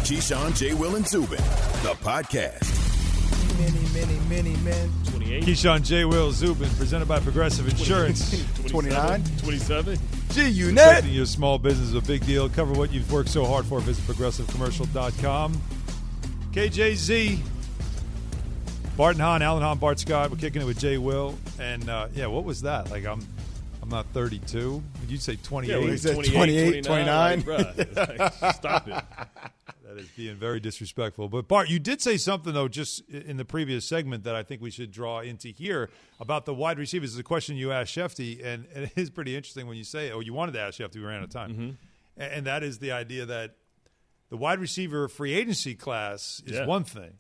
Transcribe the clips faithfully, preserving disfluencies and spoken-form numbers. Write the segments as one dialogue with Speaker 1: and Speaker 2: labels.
Speaker 1: Keyshawn, J. Will, and Zubin, the podcast.
Speaker 2: Many, many, many men.
Speaker 3: twenty-eight.
Speaker 4: Keyshawn, J. Will, Zubin, presented by Progressive Insurance.
Speaker 2: twenty-nine.
Speaker 3: twenty-seven.
Speaker 2: G-Unit.
Speaker 4: Protecting your small business is a big deal. Cover what you've worked so hard for. Visit progressive commercial dot com. K J Z. Bart and Hahn, Alan Hahn, Bart Scott. We're kicking it with J. Will. And, uh, yeah, what was that? Like, I'm I'm not thirty-two. Did you say twenty-eight?
Speaker 3: Yeah, well,
Speaker 2: he said
Speaker 3: twenty-eight,
Speaker 2: twenty-eight,
Speaker 3: twenty-nine.
Speaker 2: twenty-nine.
Speaker 3: Like, bruh, like, stop it.
Speaker 4: That is being very disrespectful. But, Bart, you did say something, though, just in the previous segment that I think we should draw into here about the wide receivers. It's a question you asked Shefty, and, and it is pretty interesting when you say, oh, you wanted to ask Shefty, we ran out of time.
Speaker 3: Mm-hmm.
Speaker 4: And, and that is the idea that the wide receiver free agency class is
Speaker 3: Yeah.
Speaker 4: one thing,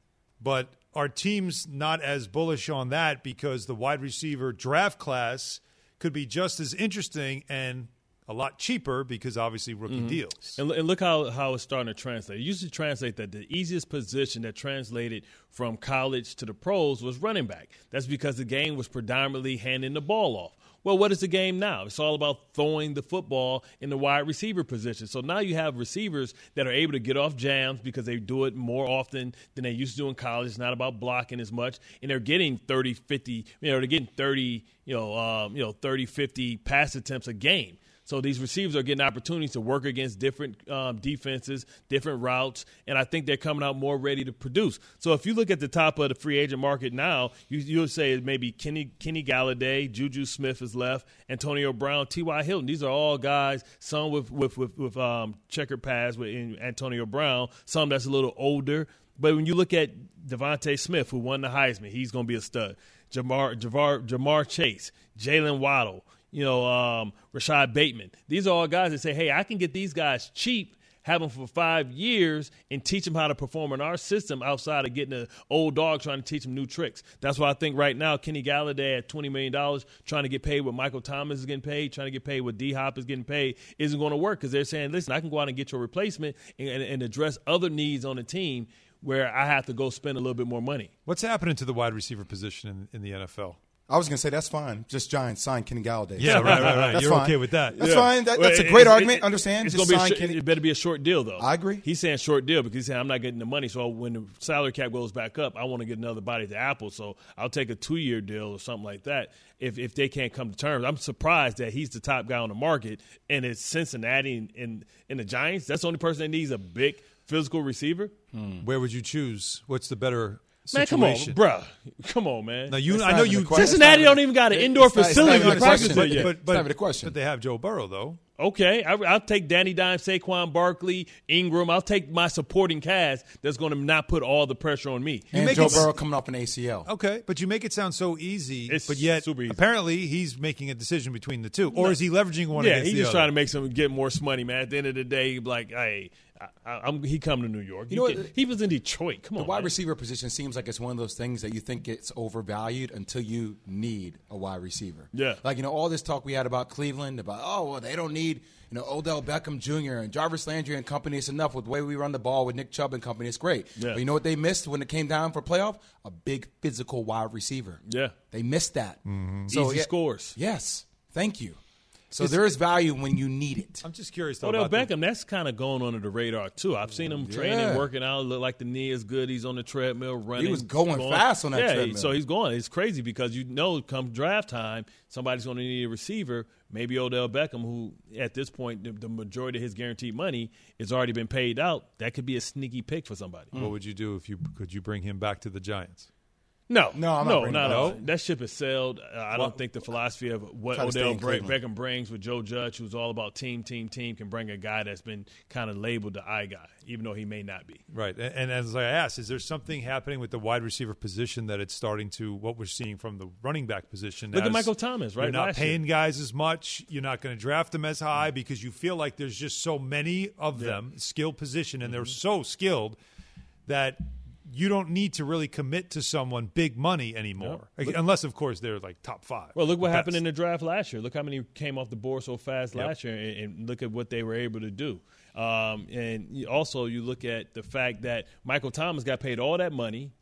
Speaker 4: but are teams not as bullish on that because the wide receiver draft class could be just as interesting and a lot cheaper because obviously rookie
Speaker 3: Mm-hmm.
Speaker 4: deals.
Speaker 3: And, and look how, how it's starting to translate. It used to translate that the easiest position that translated from college to the pros was running back. That's because the game was predominantly handing the ball off. Well, what is the game now? It's all about throwing the football in the wide receiver position. So now you have receivers that are able to get off jams because they do it more often than they used to do in college. It's not about blocking as much. And they're getting thirty, fifty, you know, they're getting thirty, you know, um, you know, thirty, fifty pass attempts a game. So these receivers are getting opportunities to work against different um, defenses, different routes, and I think they're coming out more ready to produce. So if you look at the top of the free agent market now, you you would say maybe Kenny Kenny Galladay, Juju Smith is left, Antonio Brown, T Y. Hilton. These are all guys, some with with with, with um, checkered paths with Antonio Brown, some that's a little older. But when you look at Devontae Smith, who won the Heisman, he's going to be a stud. Jamar Jamar, Jamar Chase, Jalen Waddle. You know, um, Rashad Bateman. These are all guys that say, hey, I can get these guys cheap, have them for five years, and teach them how to perform in our system outside of getting an old dog trying to teach them new tricks. That's why I think right now Kenny Galladay at twenty million dollars trying to get paid what Michael Thomas is getting paid, trying to get paid what D-Hop is getting paid, isn't going to work because they're saying, listen, I can go out and get your replacement and, and, and address other needs on the team where I have to go spend a little bit more money.
Speaker 4: What's happening to the wide receiver position in, in the N F L?
Speaker 2: I was going to say, that's fine. Just Giants sign Kenny Galladay.
Speaker 4: Yeah,
Speaker 2: So,
Speaker 4: right, right, right.
Speaker 2: That's
Speaker 4: You're
Speaker 2: fine.
Speaker 4: okay with that.
Speaker 2: That's
Speaker 3: Yeah.
Speaker 2: fine. That,
Speaker 3: Well,
Speaker 2: that's a
Speaker 3: it-
Speaker 2: great
Speaker 3: it-
Speaker 2: argument.
Speaker 3: it-
Speaker 2: Understand?
Speaker 3: It's
Speaker 2: Just
Speaker 3: gonna be
Speaker 2: sign
Speaker 3: a,
Speaker 2: Kenny.
Speaker 3: It better be a short deal, though.
Speaker 2: I agree.
Speaker 3: He's saying short deal because he's saying I'm not getting the money. So when the salary cap goes back up, I want to get another bite at the apple. So I'll take a two-year deal or something like that if if they can't come to terms. I'm surprised that he's the top guy on the market, and it's Cincinnati and, and, and the Giants. That's the only person that needs a big physical receiver.
Speaker 4: Where would you choose? What's the better
Speaker 3: Man, come on,
Speaker 4: situation?
Speaker 3: bruh. Come on, man.
Speaker 4: Now, you,
Speaker 2: That's
Speaker 4: I
Speaker 2: not
Speaker 4: know
Speaker 2: even
Speaker 4: you
Speaker 2: the question.
Speaker 3: Cincinnati
Speaker 2: It's not
Speaker 3: don't even got an indoor
Speaker 2: it's not- it's
Speaker 3: facility
Speaker 2: not
Speaker 3: to
Speaker 2: even a
Speaker 3: practice
Speaker 2: question.
Speaker 3: it yet.
Speaker 4: But, but,
Speaker 2: not even a question.
Speaker 4: But they have Joe Burrow, though.
Speaker 3: Okay, I, I'll take Danny Dimes, Saquon Barkley, Ingram. I'll take my supporting cast that's going to not put all the pressure on me.
Speaker 2: And
Speaker 4: make
Speaker 2: Joe
Speaker 4: it-
Speaker 2: Burrow coming off an A C L.
Speaker 4: Okay, but you make it sound so easy,
Speaker 3: It's
Speaker 4: but yet
Speaker 3: super easy.
Speaker 4: apparently he's making a decision between the two. Or is he leveraging one
Speaker 3: Yeah,
Speaker 4: against
Speaker 3: he's
Speaker 4: the
Speaker 3: just
Speaker 4: other?
Speaker 3: trying to make some get more money, man. At the end of the day, he's like, hey, I, I, I'm, he come to New York.
Speaker 2: You know
Speaker 3: he,
Speaker 2: what?
Speaker 3: can- he was in Detroit. Come
Speaker 2: The
Speaker 3: on,
Speaker 2: wide
Speaker 3: man.
Speaker 2: receiver position seems like it's one of those things that you think gets overvalued until you need a wide receiver.
Speaker 3: Yeah.
Speaker 2: Like, you know, all this talk we had about Cleveland, about, oh, well, they don't need, you know, Odell Beckham Junior and Jarvis Landry and company. It's enough with the way we run the ball with Nick Chubb and company. It's great.
Speaker 3: Yeah.
Speaker 2: But you know what they missed when it came down for playoff? A big physical wide receiver.
Speaker 3: Yeah.
Speaker 2: They missed that.
Speaker 3: Easy
Speaker 2: yeah-
Speaker 3: scores.
Speaker 2: Yes. Thank you. So there is value when you need it.
Speaker 4: I'm just curious, though,
Speaker 3: Odell
Speaker 4: about the-
Speaker 3: Beckham, that's kind of going under the radar, too. I've seen him
Speaker 2: Yeah.
Speaker 3: training, working out, look like the knee is good. He's on the treadmill, running.
Speaker 2: was going fast on that
Speaker 3: yeah,
Speaker 2: treadmill.
Speaker 3: so he's going. It's crazy because you know come draft time, somebody's going to need a receiver. Maybe Odell Beckham, who at this point, the, the majority of his guaranteed money has already been paid out. That could be a sneaky pick for somebody.
Speaker 4: What would you do if you could you bring him back to the Giants?
Speaker 3: No,
Speaker 2: No, I'm not
Speaker 3: no,
Speaker 2: bringing
Speaker 3: not
Speaker 2: him
Speaker 3: at all.
Speaker 4: back.
Speaker 3: That ship has sailed. Uh, I
Speaker 4: Well,
Speaker 3: don't think the philosophy of what
Speaker 2: try to stay
Speaker 3: Odell
Speaker 2: in
Speaker 3: Bra-
Speaker 2: Cleveland.
Speaker 3: Beckham brings with Joe Judge, who's all about team, team, team, can bring a guy that's been kind of labeled the I guy, even though he may not be.
Speaker 4: Right. And, and as I asked, is there something happening with the wide receiver position that it's starting to what we're seeing from the running back position?
Speaker 3: Look at
Speaker 4: as
Speaker 3: Michael Thomas, right?
Speaker 4: You're not
Speaker 3: last
Speaker 4: paying
Speaker 3: year.
Speaker 4: guys as much. You're not going to draft them as high because you feel like there's just so many of them, skilled position, and they're so skilled that you don't need to really commit to someone big money anymore,
Speaker 3: Yep.
Speaker 4: Like, unless, of course, they're like top five.
Speaker 3: Well, look what
Speaker 4: That's-
Speaker 3: happened in the draft last year. Look how many came off the board so fast
Speaker 4: Yep.
Speaker 3: last year, and, and look at what they were able to do. Um, and you- also, you look at the fact that Michael Thomas got paid all that money,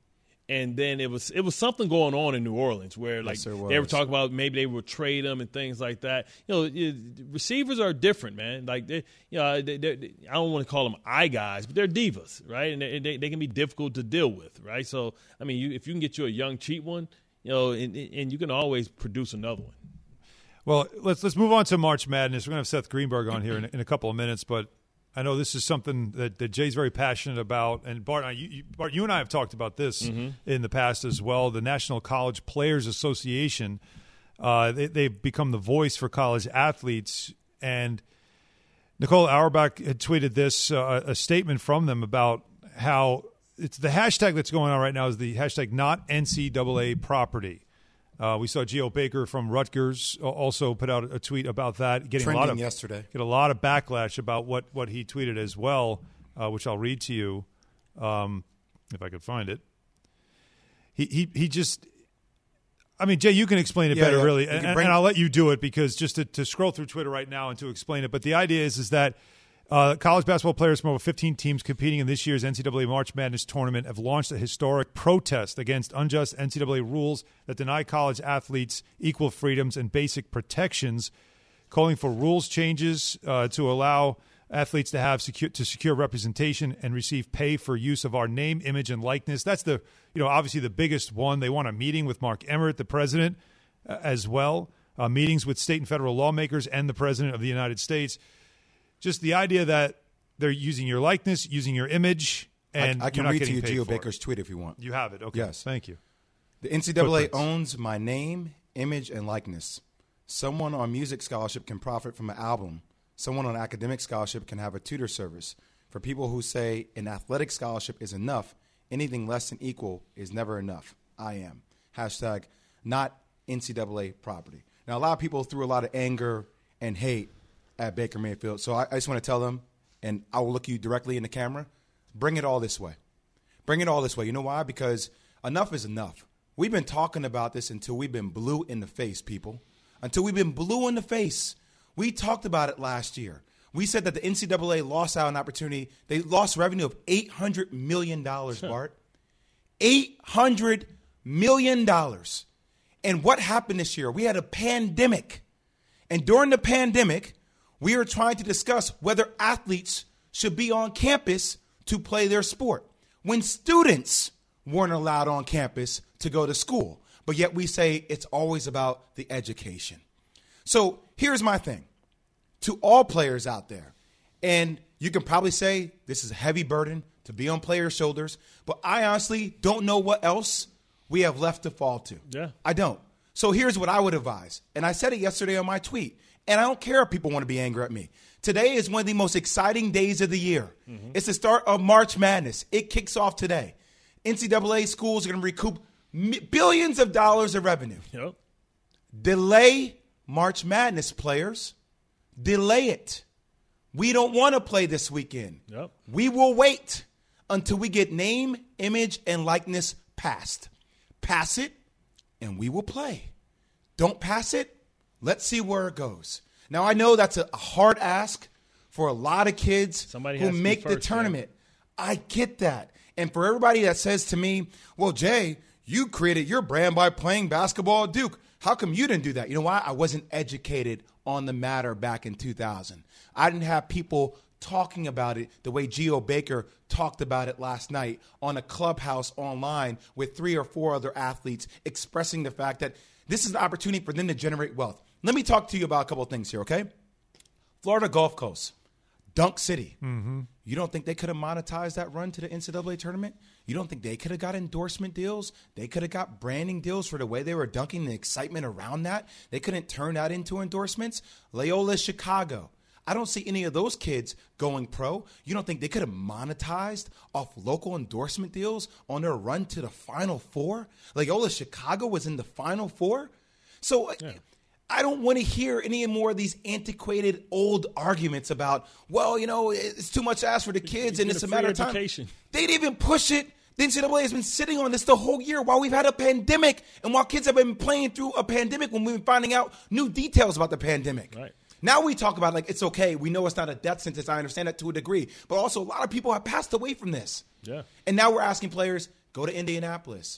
Speaker 3: And then it was it was something going on in New Orleans where like
Speaker 2: Yes, there
Speaker 3: they were
Speaker 2: was.
Speaker 3: talking about maybe they would trade them and things like that. You know, it, receivers are different, man. Like they, you know, they, they, I don't want to call them eye guys, but they're divas, right? And they, they, they can be difficult to deal with, right? So I mean, you, if you can get you a young cheap one, you know, and, and you can always produce another one.
Speaker 4: Well, let's let's move on to March Madness. We're going to have Seth Greenberg on here in, in a couple of minutes, but I know this is something that, that Jay's very passionate about. And Bart, you, you, Bart, you and I have talked about this mm-hmm. in the past as well. The National College Players Association, uh, they, they've become the voice for college athletes. And Nicole Auerbach had tweeted this, uh, a statement from them about how it's the hashtag that's going on right now is the hashtag not N C double A property. Uh, we saw Geo Baker from Rutgers also put out a tweet about that, getting
Speaker 2: Trending
Speaker 4: a lot of
Speaker 2: yesterday.
Speaker 4: Get a lot of backlash about what, what he tweeted as well, uh, which I'll read to you um, if I could find it. He he he just, I mean, Jay, you can explain it
Speaker 2: Yeah,
Speaker 4: better,
Speaker 2: yeah.
Speaker 4: really,
Speaker 2: You
Speaker 4: and,
Speaker 2: can bring-
Speaker 4: and I'll let you do it because just to, to scroll through Twitter right now and to explain it. But the idea is is that. Uh, college basketball players from over fifteen teams competing in this year's N C double A March Madness tournament have launched a historic protest against unjust N C double A rules that deny college athletes equal freedoms and basic protections, calling for rules changes uh, to allow athletes to have secure to secure representation and receive pay for use of our name, image, and likeness. That's the you know obviously the biggest one. They want a meeting with Mark Emmert, the president, uh, as well. Uh, meetings with state and federal lawmakers and the president of the United States. Just the idea that they're using your likeness, using your image, and
Speaker 2: I, I can
Speaker 4: you're not
Speaker 2: read to
Speaker 4: getting
Speaker 2: you
Speaker 4: paid
Speaker 2: Geo
Speaker 4: for it.
Speaker 2: Baker's tweet if you want.
Speaker 4: You have it. Okay.
Speaker 2: Yes.
Speaker 4: Thank you.
Speaker 2: The N C double A
Speaker 4: Footprints.
Speaker 2: owns my name, image, and likeness. Someone on music scholarship can profit from an album. Someone on academic scholarship can have a tutor service. For people who say an athletic scholarship is enough, anything less than equal is never enough. I am. Hashtag not N C double A property. Now, a lot of people threw a lot of anger and hate at Baker Mayfield. So I, I just want to tell them, and I will look you directly in the camera, bring it all this way. Bring it all this way. You know why? Because enough is enough. We've been talking about this until we've been blue in the face, people. Until we've been blue in the face. We talked about it last year. We said that the N C double A lost out an opportunity. They lost revenue of eight hundred million dollars, Bart. eight hundred million dollars. And what happened this year? We had a pandemic. And during the pandemic, we are trying to discuss whether athletes should be on campus to play their sport when students weren't allowed on campus to go to school. But yet we say it's always about the education. So here's my thing to all players out there. And you can probably say this is a heavy burden to be on players' shoulders, but I honestly don't know what else we have left to fall to.
Speaker 3: Yeah.
Speaker 2: I don't. So here's what I would advise. And I said it yesterday on my tweet. And I don't care if people want to be angry at me. Today is one of the most exciting days of the year. Mm-hmm. It's the start of March Madness. It kicks off today. N C double A schools are going to recoup billions of dollars of revenue.
Speaker 3: Yep.
Speaker 2: Delay March Madness, players. Delay it. We don't want to play this weekend.
Speaker 3: Yep.
Speaker 2: We will wait until we get name, image, and likeness passed. Pass it, and we will play. Don't pass it. Let's see where it goes. Now, I know that's a hard ask for a lot of kids
Speaker 3: Somebody
Speaker 2: who
Speaker 3: has to be
Speaker 2: make the
Speaker 3: first,
Speaker 2: tournament. Man. I get that. And for everybody that says to me, well, Jay, you created your brand by playing basketball at Duke. How come you didn't do that? You know why? I wasn't educated on the matter back in two thousand. I didn't have people talking about it the way Geo Baker talked about it last night on a clubhouse online with three or four other athletes expressing the fact that this is an opportunity for them to generate wealth. Let me talk to you about a couple of things here, okay? Florida Gulf Coast, Dunk City. Mm-hmm. You don't think they could have monetized that run to the N C double A tournament? You don't think they could have got endorsement deals? They could have got branding deals for the way they were dunking, the excitement around that? They couldn't turn that into endorsements? Loyola Chicago. I don't see any of those kids going pro. You don't think they could have monetized off local endorsement deals on their run to the Final Four? Loyola Chicago was in the Final Four? So yeah. I don't want to hear any more of these antiquated old arguments about, well, you know, it's too much to ask for the kids and it's a matter of time.
Speaker 3: Education.
Speaker 2: They didn't even push it. The N C double A has been sitting on this the whole year while we've had a pandemic and while kids have been playing through a pandemic when we've been finding out new details about the pandemic.
Speaker 3: Right.
Speaker 2: Now we talk about, like, it's okay. We know it's not a death sentence. I understand that to a degree. But also a lot of people have passed away from this.
Speaker 3: Yeah.
Speaker 2: And now we're asking players, go to Indianapolis.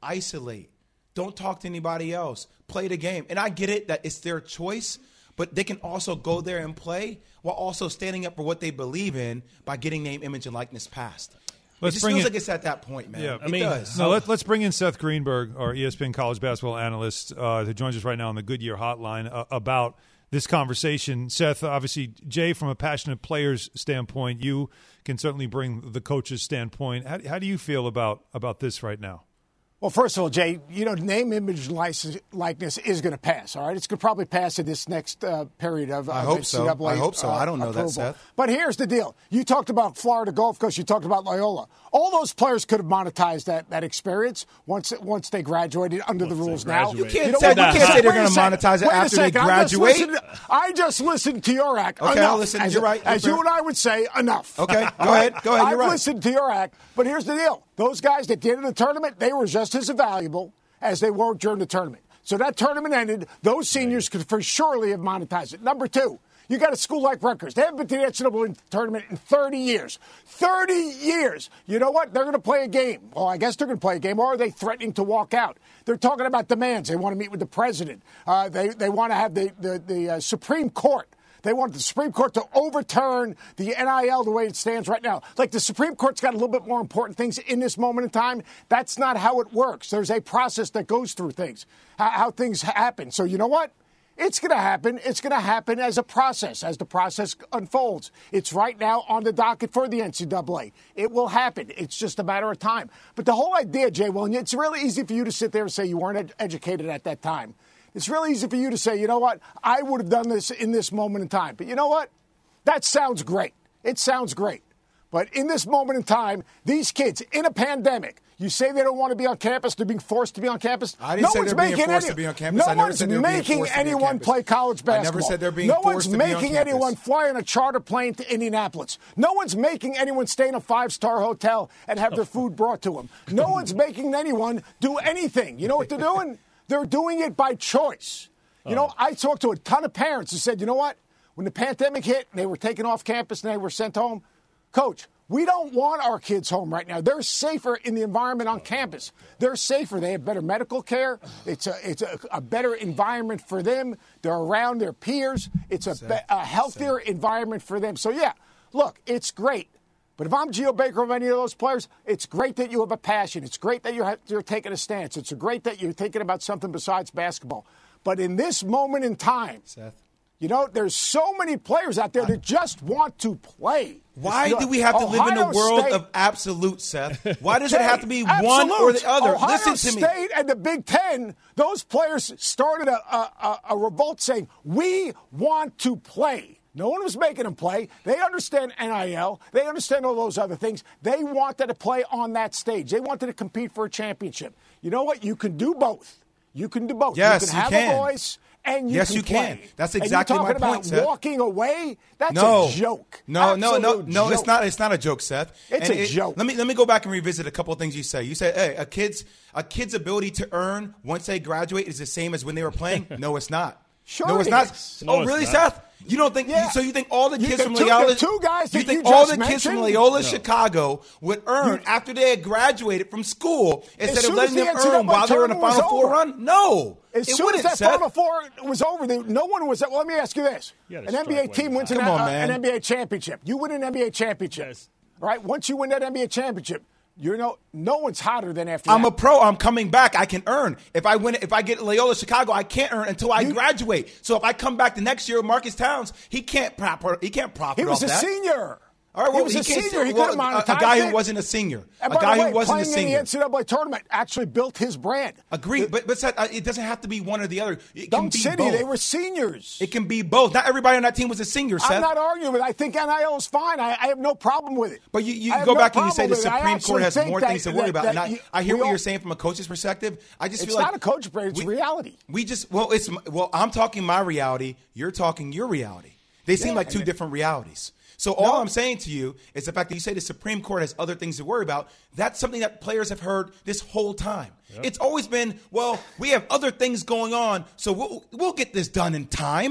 Speaker 2: isolate. Don't talk to anybody else. Play the game. And I get it that it's their choice, but they can also go there and play while also standing up for what they believe in by getting name, image, and likeness passed. Let's it just feels in, like it's at that point, man. Yeah, I mean, it does.
Speaker 4: No, let, let's bring in Seth Greenberg, our E S P N college basketball analyst, uh, who joins us right now on the Goodyear Hotline uh, about this conversation. Seth, obviously, Jay, from a passionate player's standpoint, you can certainly bring the coach's standpoint. How, how do you feel about, about this right now?
Speaker 5: Well, first of all, Jay, you know, name, image, and likeness is going to pass, all right? It's going to probably pass in this next uh, period of
Speaker 2: I
Speaker 5: uh,
Speaker 2: hope so. I hope so.
Speaker 5: Uh,
Speaker 2: I don't know
Speaker 5: approval.
Speaker 2: that, Seth.
Speaker 5: But here's the deal. You talked about Florida Gulf Coast. You talked about Loyola. All those players could have monetized that, that experience once once they graduated under
Speaker 3: once
Speaker 5: the rules
Speaker 3: now.
Speaker 2: You can't, you know say, you can't say they're going to monetize it after they graduate.
Speaker 5: I just, I just listened to your act.
Speaker 2: Okay,
Speaker 5: enough,
Speaker 2: I'll listen.
Speaker 5: As,
Speaker 2: You're right. You're
Speaker 5: as
Speaker 2: fair.
Speaker 5: you and I would say, enough.
Speaker 2: Okay, go ahead. Go ahead. You're
Speaker 5: I've
Speaker 2: right.
Speaker 5: listened to your act. But here's the deal. Those guys at the end of the tournament, they were just as valuable as they were during the tournament. So that tournament ended. Those seniors could for surely have monetized it. Number two, you got a school like Rutgers. They haven't been to the N C double A tournament in thirty years. thirty years. You know what? They're going to play a game. Well, I guess they're going to play a game. Or are they threatening to walk out? They're talking about demands. They want to meet with the president. Uh, they, they want to have the, the, the uh, Supreme Court. They want the Supreme Court to overturn the N I L the way it stands right now. Like the Supreme Court's got a little bit more important things in this moment in time. That's not how it works. There's a process that goes through things, how, how things happen. So you know what? It's going to happen. It's going to happen as a process, as the process unfolds. It's right now on the docket for the N C double A. It will happen. It's just a matter of time. But the whole idea, Jay, well, it's really easy for you to sit there and say you weren't ed- educated at that time. It's really easy for you to say, you know what, I would have done this in this moment in time. But you know what? That sounds great. It sounds great. But in this moment in time, these kids, in a pandemic, you say they don't want to be on campus, they're being forced to be on campus.
Speaker 2: I didn't
Speaker 5: no
Speaker 2: say
Speaker 5: one's
Speaker 2: they're being
Speaker 5: making
Speaker 2: forced
Speaker 5: any,
Speaker 2: to be on campus.
Speaker 5: No
Speaker 2: I never
Speaker 5: one's
Speaker 2: said they were being
Speaker 5: making
Speaker 2: forced to be on
Speaker 5: anyone
Speaker 2: campus.
Speaker 5: play college basketball.
Speaker 2: I never said they're being
Speaker 5: no
Speaker 2: forced
Speaker 5: one's
Speaker 2: to be on
Speaker 5: making
Speaker 2: campus.
Speaker 5: anyone fly on a charter plane to Indianapolis. No one's making anyone stay in a five-star hotel and have their food brought to them. No one's making anyone do anything. You know what they're doing? They're doing it by choice. You know, I talked to a ton of parents who said, you know what? When the pandemic hit and they were taken off campus and they were sent home, Coach, we don't want our kids home right now. They're safer in the environment on campus. They're safer. They have better medical care. It's a, it's a, a better environment for them. They're around their peers. It's a, be, a healthier environment for them. So, yeah, look, it's great. But if I'm Geo Baker of any of those players, it's great that you have a passion. It's great that you're, you're taking a stance. It's great that you're thinking about something besides basketball. But in this moment in time,
Speaker 2: Seth,
Speaker 5: you know, there's so many players out there that just want to play.
Speaker 2: Why
Speaker 5: Look,
Speaker 2: do we have to
Speaker 5: Ohio
Speaker 2: live in a world
Speaker 5: State,
Speaker 2: of absolute, Seth? Why does
Speaker 5: Jay,
Speaker 2: it have to be
Speaker 5: absolute.
Speaker 2: one or the other?
Speaker 5: Ohio
Speaker 2: Listen to
Speaker 5: State
Speaker 2: me.
Speaker 5: State and the Big Ten, those players started a, a, a revolt saying, we want to play. No one was making them play. They understand N I L. They understand all those other things. They wanted to play on that stage. They wanted to compete for a championship. You know what? You can do both. You can do both.
Speaker 2: Yes,
Speaker 5: you can
Speaker 2: you
Speaker 5: have
Speaker 2: can.
Speaker 5: a voice. And you
Speaker 2: yes,
Speaker 5: can
Speaker 2: you
Speaker 5: play.
Speaker 2: can. That's exactly
Speaker 5: and
Speaker 2: my
Speaker 5: you're talking
Speaker 2: point,
Speaker 5: about
Speaker 2: Seth.
Speaker 5: walking away? That's
Speaker 2: no.
Speaker 5: a joke.
Speaker 2: No, no, no,
Speaker 5: Absolute
Speaker 2: no.
Speaker 5: joke.
Speaker 2: It's not. It's not a joke, Seth.
Speaker 5: It's
Speaker 2: and
Speaker 5: a
Speaker 2: it,
Speaker 5: joke.
Speaker 2: Let me let me go back and revisit a couple of things you say. You said, "Hey, a kid's a kid's ability to earn once they graduate is the same as when they were playing." No, it's not.
Speaker 5: Sure
Speaker 2: no, it's
Speaker 5: it
Speaker 2: not.
Speaker 5: is.
Speaker 2: Oh,
Speaker 3: No, it's
Speaker 2: really,
Speaker 3: not.
Speaker 2: Seth? You don't think?
Speaker 5: Yeah.
Speaker 2: So you think all the
Speaker 5: You-
Speaker 2: kids
Speaker 5: the
Speaker 2: from
Speaker 5: two-
Speaker 2: Loyola?
Speaker 5: the two guys
Speaker 2: you
Speaker 5: that
Speaker 2: think
Speaker 5: you
Speaker 2: all
Speaker 5: just
Speaker 2: the kids from
Speaker 5: mentioned?
Speaker 2: Loyola,
Speaker 3: No.
Speaker 2: Chicago, would earn after they had graduated from school instead of
Speaker 5: soon
Speaker 2: letting
Speaker 5: as
Speaker 2: them
Speaker 5: the N C double A
Speaker 2: earn while they were in the
Speaker 5: tournament was
Speaker 2: Final Four
Speaker 5: over.
Speaker 2: run? No,
Speaker 5: As
Speaker 2: it
Speaker 5: soon
Speaker 2: wouldn't,
Speaker 5: as that
Speaker 2: Seth.
Speaker 5: Final Four was over, they, no one was. Well, let me ask you this:
Speaker 3: You
Speaker 5: an
Speaker 3: gotta
Speaker 5: N B A
Speaker 3: strike
Speaker 5: team
Speaker 3: while
Speaker 5: wins
Speaker 3: you're
Speaker 5: an,
Speaker 2: Come on,
Speaker 5: uh,
Speaker 2: man.
Speaker 5: an N B A championship. You win an N B A championship,
Speaker 3: Yes.
Speaker 5: right? Once you win that N B A championship, you know no one's hotter than after
Speaker 2: I'm
Speaker 5: that.
Speaker 2: a pro. I'm coming back. I can earn. If I win, if I get Loyola Chicago, I can't earn until I
Speaker 5: You-
Speaker 2: graduate. So if I come back the next year, Marcus Towns, he can't profit. He can't profit
Speaker 5: He was
Speaker 2: off
Speaker 5: a
Speaker 2: that.
Speaker 5: senior.
Speaker 2: All right, well,
Speaker 5: he was a
Speaker 2: can't
Speaker 5: senior. He
Speaker 2: well,
Speaker 5: could have
Speaker 2: a,
Speaker 5: monetized
Speaker 2: a guy who
Speaker 5: it.
Speaker 2: wasn't a senior.
Speaker 5: And
Speaker 2: a
Speaker 5: by
Speaker 2: guy
Speaker 5: the way,
Speaker 2: who wasn't a
Speaker 5: playing in the
Speaker 2: senior.
Speaker 5: N C double A tournament actually built his brand.
Speaker 2: Agreed, but but Seth, uh, it doesn't have to be one or the other. It can
Speaker 5: Dunk
Speaker 2: be
Speaker 5: City,
Speaker 2: both.
Speaker 5: they were seniors.
Speaker 2: It can be both. Not everybody on that team was a senior, Seth.
Speaker 5: I'm not arguing with it. I think N I L is fine. I, I have no problem with it.
Speaker 2: But you, you
Speaker 5: I have
Speaker 2: go
Speaker 5: no
Speaker 2: back and you say
Speaker 5: problem
Speaker 2: the
Speaker 5: with it. I
Speaker 2: Supreme Court
Speaker 5: actually
Speaker 2: has
Speaker 5: think
Speaker 2: more
Speaker 5: that-
Speaker 2: things to worry
Speaker 5: that-
Speaker 2: about.
Speaker 5: that
Speaker 2: And I,
Speaker 5: you-
Speaker 2: I hear
Speaker 5: we
Speaker 2: what
Speaker 5: all-
Speaker 2: you're saying from a coach's perspective. I just
Speaker 5: It's
Speaker 2: feel like
Speaker 5: not a coach brand. It's
Speaker 2: we,
Speaker 5: reality.
Speaker 2: We just well, it's well. I'm talking my reality. You're talking your reality. They seem
Speaker 5: Yeah,
Speaker 2: like two
Speaker 5: and-
Speaker 2: different realities. So all
Speaker 5: No.
Speaker 2: I'm saying to you is the fact that you say the Supreme Court has other things to worry about. That's something that players have heard this whole time. Yep. It's always been, well, we have other things going on, so we'll we'll get this done in time.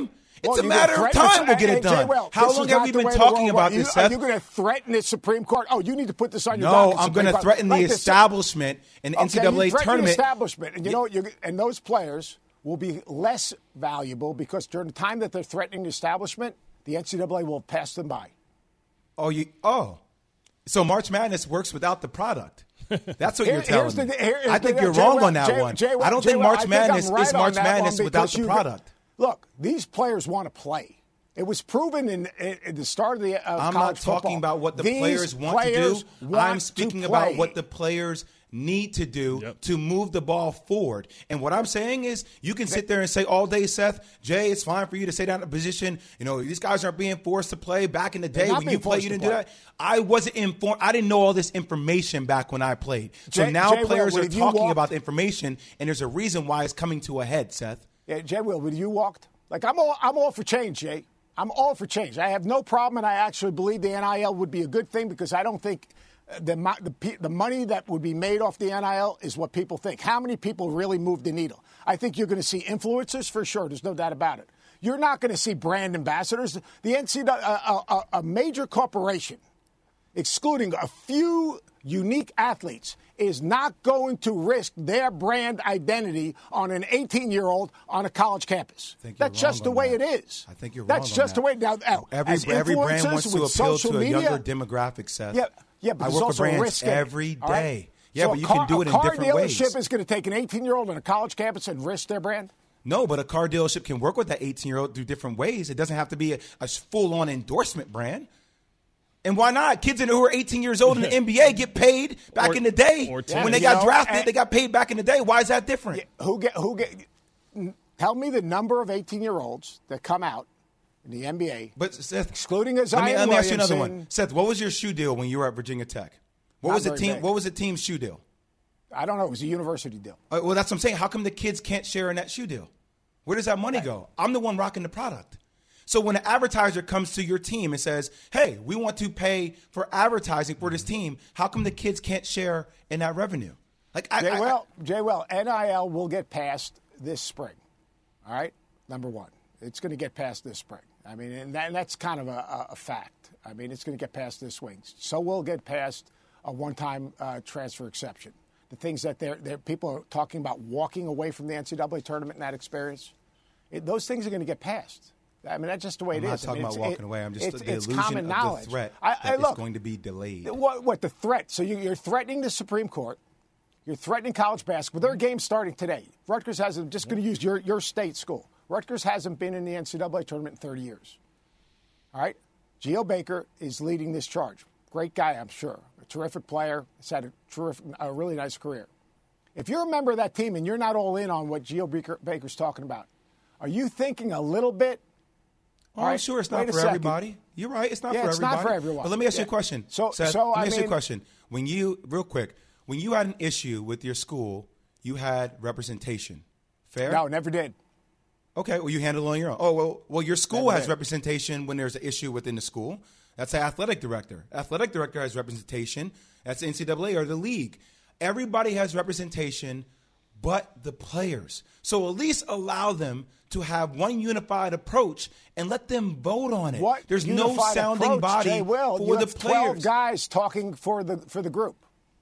Speaker 5: Well,
Speaker 2: a matter of time we'll get it done.
Speaker 5: Well,
Speaker 2: How long have we been talking about this, Seth?
Speaker 5: Are you going to threaten the Supreme Court? Oh, you need to put this on your
Speaker 2: No,
Speaker 5: docket.
Speaker 2: I'm going to threaten the establishment in the N C double A
Speaker 5: okay, you
Speaker 2: tournament.
Speaker 5: The establishment, and you know, you're, and those players will be less valuable because during the time that they're threatening the establishment, the N C double A will pass them by.
Speaker 2: Oh, you oh, so March Madness works without the product. That's what
Speaker 5: Here,
Speaker 2: you're telling
Speaker 5: the,
Speaker 2: me.
Speaker 5: here,
Speaker 2: I think
Speaker 5: the,
Speaker 2: you're
Speaker 5: Jay
Speaker 2: wrong
Speaker 5: Will,
Speaker 2: on that
Speaker 5: Jay,
Speaker 2: one.
Speaker 5: Jay Will,
Speaker 2: I don't
Speaker 5: Jay
Speaker 2: think
Speaker 5: Will,
Speaker 2: March
Speaker 5: I
Speaker 2: Madness
Speaker 5: think right
Speaker 2: is March
Speaker 5: on
Speaker 2: Madness without the
Speaker 5: you,
Speaker 2: product.
Speaker 5: Look, these players want to play. It was proven in, in, in the start of the uh,
Speaker 2: I'm
Speaker 5: college
Speaker 2: not talking
Speaker 5: football.
Speaker 2: about what the
Speaker 5: These
Speaker 2: players want
Speaker 5: players
Speaker 2: to do.
Speaker 5: Want
Speaker 2: I'm speaking
Speaker 5: to
Speaker 2: about
Speaker 5: play.
Speaker 2: what the players need to do
Speaker 3: yep.
Speaker 2: to move the ball forward. And what I'm saying is you can sit there and say all day, Seth, Jay, it's fine for you to stay down in a position. You know, these guys aren't being forced to play. Back in the day when you played, you didn't do that. I wasn't informed. I didn't know all this information back when I played. So
Speaker 5: Jay,
Speaker 2: now
Speaker 5: Jay
Speaker 2: players
Speaker 5: Will,
Speaker 2: are talking
Speaker 5: walked,
Speaker 2: about the information, and there's a reason why it's coming to a head, Seth.
Speaker 5: Yeah, Jay Will, when you walked, like I'm all, I'm all for change, Jay. I'm all for change. I have no problem, and I actually believe the N I L would be a good thing because I don't think the, the, the money that would be made off the N I L is what people think. How many people really move the needle? I think you're going to see influencers for sure. There's no doubt about it. You're not going to see brand ambassadors. The N C double A, a, a, a major corporation, excluding a few unique athletes, is not going to risk their brand identity on an eighteen-year-old on a college campus. That's just the way
Speaker 2: that.
Speaker 5: it is.
Speaker 2: I think you're wrong
Speaker 5: That's
Speaker 2: on
Speaker 5: just
Speaker 2: that.
Speaker 5: the way. Now, now
Speaker 2: Every,
Speaker 5: as
Speaker 2: every brand wants to
Speaker 5: with
Speaker 2: appeal
Speaker 5: social
Speaker 2: to a
Speaker 5: media,
Speaker 2: younger demographic, Seth.
Speaker 5: Yeah, yeah, but
Speaker 2: I
Speaker 5: there's
Speaker 2: work
Speaker 5: also
Speaker 2: with brands
Speaker 5: risk in it,
Speaker 2: every
Speaker 5: all right?
Speaker 2: day. Yeah,
Speaker 5: so
Speaker 2: but you
Speaker 5: car,
Speaker 2: can do it in different ways.
Speaker 5: A car dealership is going to take an eighteen-year-old on a college campus and risk their brand?
Speaker 2: No, but a car dealership can work with that eighteen-year-old through different ways. It doesn't have to be a, a full-on endorsement brand. And why not? Kids who are eighteen years old in the N B A get paid back
Speaker 3: or,
Speaker 2: in the day.
Speaker 3: Or
Speaker 2: when they
Speaker 5: you
Speaker 2: got
Speaker 5: know,
Speaker 2: drafted,
Speaker 5: and,
Speaker 2: they got paid back in the day. Why is that different?
Speaker 5: Who get who get? Tell me the number of eighteen-year-olds that come out in the N B A.
Speaker 2: But Seth,
Speaker 5: excluding Zion
Speaker 2: let me, let me ask you another
Speaker 5: Williamson,
Speaker 2: one. Seth, what was your shoe deal when you were at Virginia Tech? What
Speaker 5: Not
Speaker 2: was the
Speaker 5: very
Speaker 2: team?
Speaker 5: big.
Speaker 2: What was the team's shoe deal?
Speaker 5: I don't know. It was a university deal.
Speaker 2: Uh, well, that's what I'm saying. How come the kids can't share in that shoe deal? Where does that money go? I'm the one rocking the product. So when an advertiser comes to your team and says, hey, we want to pay for advertising for this team, how come the kids can't share in that revenue? Like, I,
Speaker 5: Jay
Speaker 2: I,
Speaker 5: Will, Jay Will, N I L will get passed this spring. All right? Number one. It's going to get passed this spring. I mean, and, that, and that's kind of a, a fact. I mean, it's going to get passed this swing. So we'll get past a one-time uh, transfer exception. The things that they're, they're, people are talking about walking away from the N C double A tournament and that experience, it, those things are going to get passed. I mean, that's just the way
Speaker 2: I'm
Speaker 5: it
Speaker 2: not
Speaker 5: is.
Speaker 2: talking
Speaker 5: I mean,
Speaker 2: about walking
Speaker 5: it,
Speaker 2: away. I'm just
Speaker 5: it's,
Speaker 2: the
Speaker 5: it's
Speaker 2: illusion
Speaker 5: common
Speaker 2: of
Speaker 5: knowledge.
Speaker 2: the threat
Speaker 5: I,
Speaker 2: that
Speaker 5: I,
Speaker 2: it's
Speaker 5: look,
Speaker 2: going to be delayed.
Speaker 5: What, what the threat? So you, you're threatening the Supreme Court. You're threatening college basketball. There are games starting today. Rutgers hasn't, just going to use your, your state school. Rutgers hasn't been in the N C double A tournament in thirty years. All right? Geo Baker is leading this charge. Great guy, I'm sure. A terrific player. He's had a, terrific, a really nice career. If you're a member of that team and you're not all in on what Geo Baker, Baker's talking about, are you thinking a little bit?
Speaker 2: Oh, I'm sure it's not for everybody. You're right. It's not
Speaker 5: yeah,
Speaker 2: for
Speaker 5: it's
Speaker 2: everybody.
Speaker 5: not for everyone.
Speaker 2: But let me ask
Speaker 5: yeah.
Speaker 2: you a question.
Speaker 5: So,
Speaker 2: Seth,
Speaker 5: so
Speaker 2: let me
Speaker 5: I
Speaker 2: ask
Speaker 5: mean,
Speaker 2: you a question. When you, real quick, when you had an issue with your school, you had representation. Fair?
Speaker 5: No, never did.
Speaker 2: Okay, well, you handle it on your own. Oh, well, well your school
Speaker 5: Never
Speaker 2: has
Speaker 5: did.
Speaker 2: representation when there's an issue within the school. That's the athletic director. Athletic director has representation. That's the N C double A or the league. Everybody has representation but the players. So at least allow them to have one unified approach and let them vote on it.
Speaker 5: What
Speaker 2: There's no
Speaker 5: unified
Speaker 2: sounding
Speaker 5: approach,
Speaker 2: body
Speaker 5: Jay Will,
Speaker 2: for
Speaker 5: you
Speaker 2: the
Speaker 5: have twelve
Speaker 2: players.
Speaker 5: guys talking for the for the group.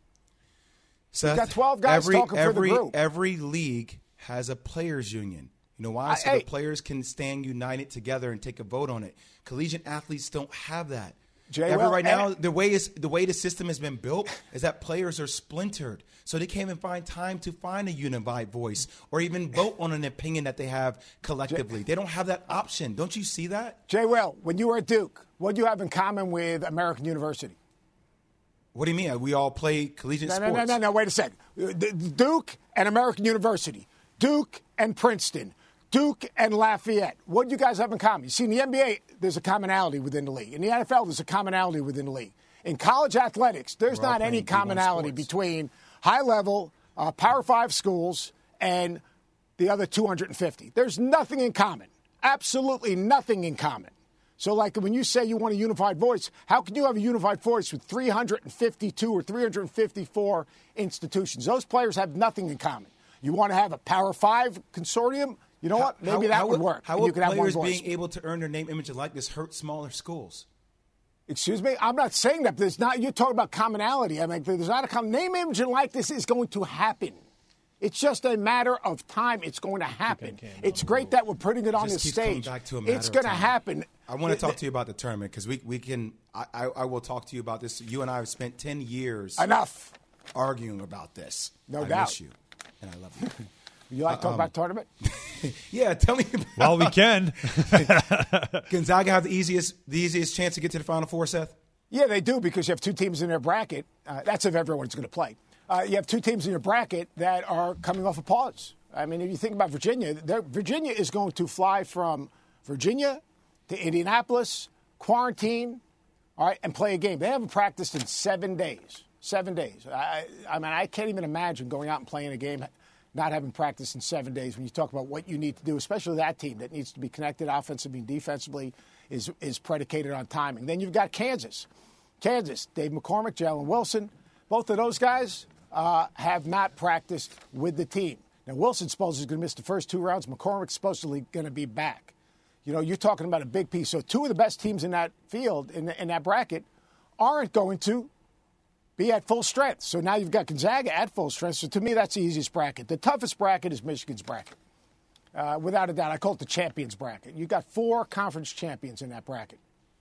Speaker 2: Seth,
Speaker 5: You've got twelve guys
Speaker 2: every,
Speaker 5: talking
Speaker 2: every,
Speaker 5: for the group.
Speaker 2: Every league has a players union. You know why? So
Speaker 5: I,
Speaker 2: the
Speaker 5: hey,
Speaker 2: players can stand united together and take a vote on it. Collegiate athletes don't have that.
Speaker 5: Jay,
Speaker 2: Every,
Speaker 5: well,
Speaker 2: right now,
Speaker 5: and,
Speaker 2: the way is the way the system has been built is that players are splintered, so they can't even find time to find a unified voice or even vote on an opinion that they have collectively.
Speaker 5: Jay,
Speaker 2: they don't have that option. Don't you see that?
Speaker 5: Jay Will, when you were at Duke, what do you have in common with American University?
Speaker 2: What do you mean? We all play collegiate
Speaker 5: no,
Speaker 2: sports.
Speaker 5: No, no, no, no. Wait a second. Duke and American University, Duke and Princeton, Duke and Lafayette. What do you guys have in common? You see, in the N B A, there's a commonality within the league. In the N F L, there's a commonality within the league. In college athletics, there's
Speaker 2: We're all
Speaker 5: not any
Speaker 2: playing D one
Speaker 5: commonality
Speaker 2: sports.
Speaker 5: between high-level, uh, Power Five schools and the other two hundred fifty. There's nothing in common. Absolutely nothing in common. So, like, when you say you want a unified voice, how can you have a unified voice with three hundred fifty-two or three hundred fifty-four institutions? Those players have nothing in common. You want to have a Power Five consortium? You know what? Maybe
Speaker 2: how,
Speaker 5: that
Speaker 2: how
Speaker 5: would work.
Speaker 2: How
Speaker 5: and
Speaker 2: would
Speaker 5: you could have one
Speaker 2: players
Speaker 5: voice.
Speaker 2: being able to earn their name, image, and likeness hurt smaller schools?
Speaker 5: Excuse me? I'm not saying that. There's not. You're talking about commonality. I mean, there's not a com- name, image, and likeness is going to happen. It's just a matter of time. It's going to happen. It's great that we're putting it on this stage.
Speaker 2: Back to a
Speaker 5: it's going to happen.
Speaker 2: I want to talk to you about the tournament because we, we can. I, I, I will talk to you about this. You and I have spent ten years
Speaker 5: enough
Speaker 2: arguing about this.
Speaker 5: No
Speaker 2: I
Speaker 5: doubt.
Speaker 2: Miss you, and I love you.
Speaker 5: You like to talk
Speaker 2: um,
Speaker 5: about tournament?
Speaker 2: Yeah, tell me. About
Speaker 4: Well, we can.
Speaker 2: Gonzaga have the easiest the easiest chance to get to the Final Four, Seth?
Speaker 5: Yeah, they do because you have two teams in their bracket. Uh, that's if everyone's going to play. Uh, you have two teams in your bracket that are coming off a pause. I mean, if you think about Virginia, Virginia is going to fly from Virginia to Indianapolis, quarantine, all right, and play a game. They haven't practiced in seven days. Seven days. I, I mean, I can't even imagine going out and playing a game, not having practiced in seven days when you talk about what you need to do, especially that team that needs to be connected offensively and defensively is, is predicated on timing. Then you've got Kansas. Kansas, Dave McCormick, Jalen Wilson, both of those guys uh, have not practiced with the team. Now, Wilson's supposedly going to miss the first two rounds. McCormick's supposedly going to be back. You know, you're talking about a big piece. So two of the best teams in that field, in, the, in that bracket, aren't going to be at full strength. So now you've got Gonzaga at full strength. So to me, that's the easiest bracket. The toughest bracket is Michigan's bracket. Uh, without a doubt, I call it the champions bracket. You've got four conference champions in that bracket.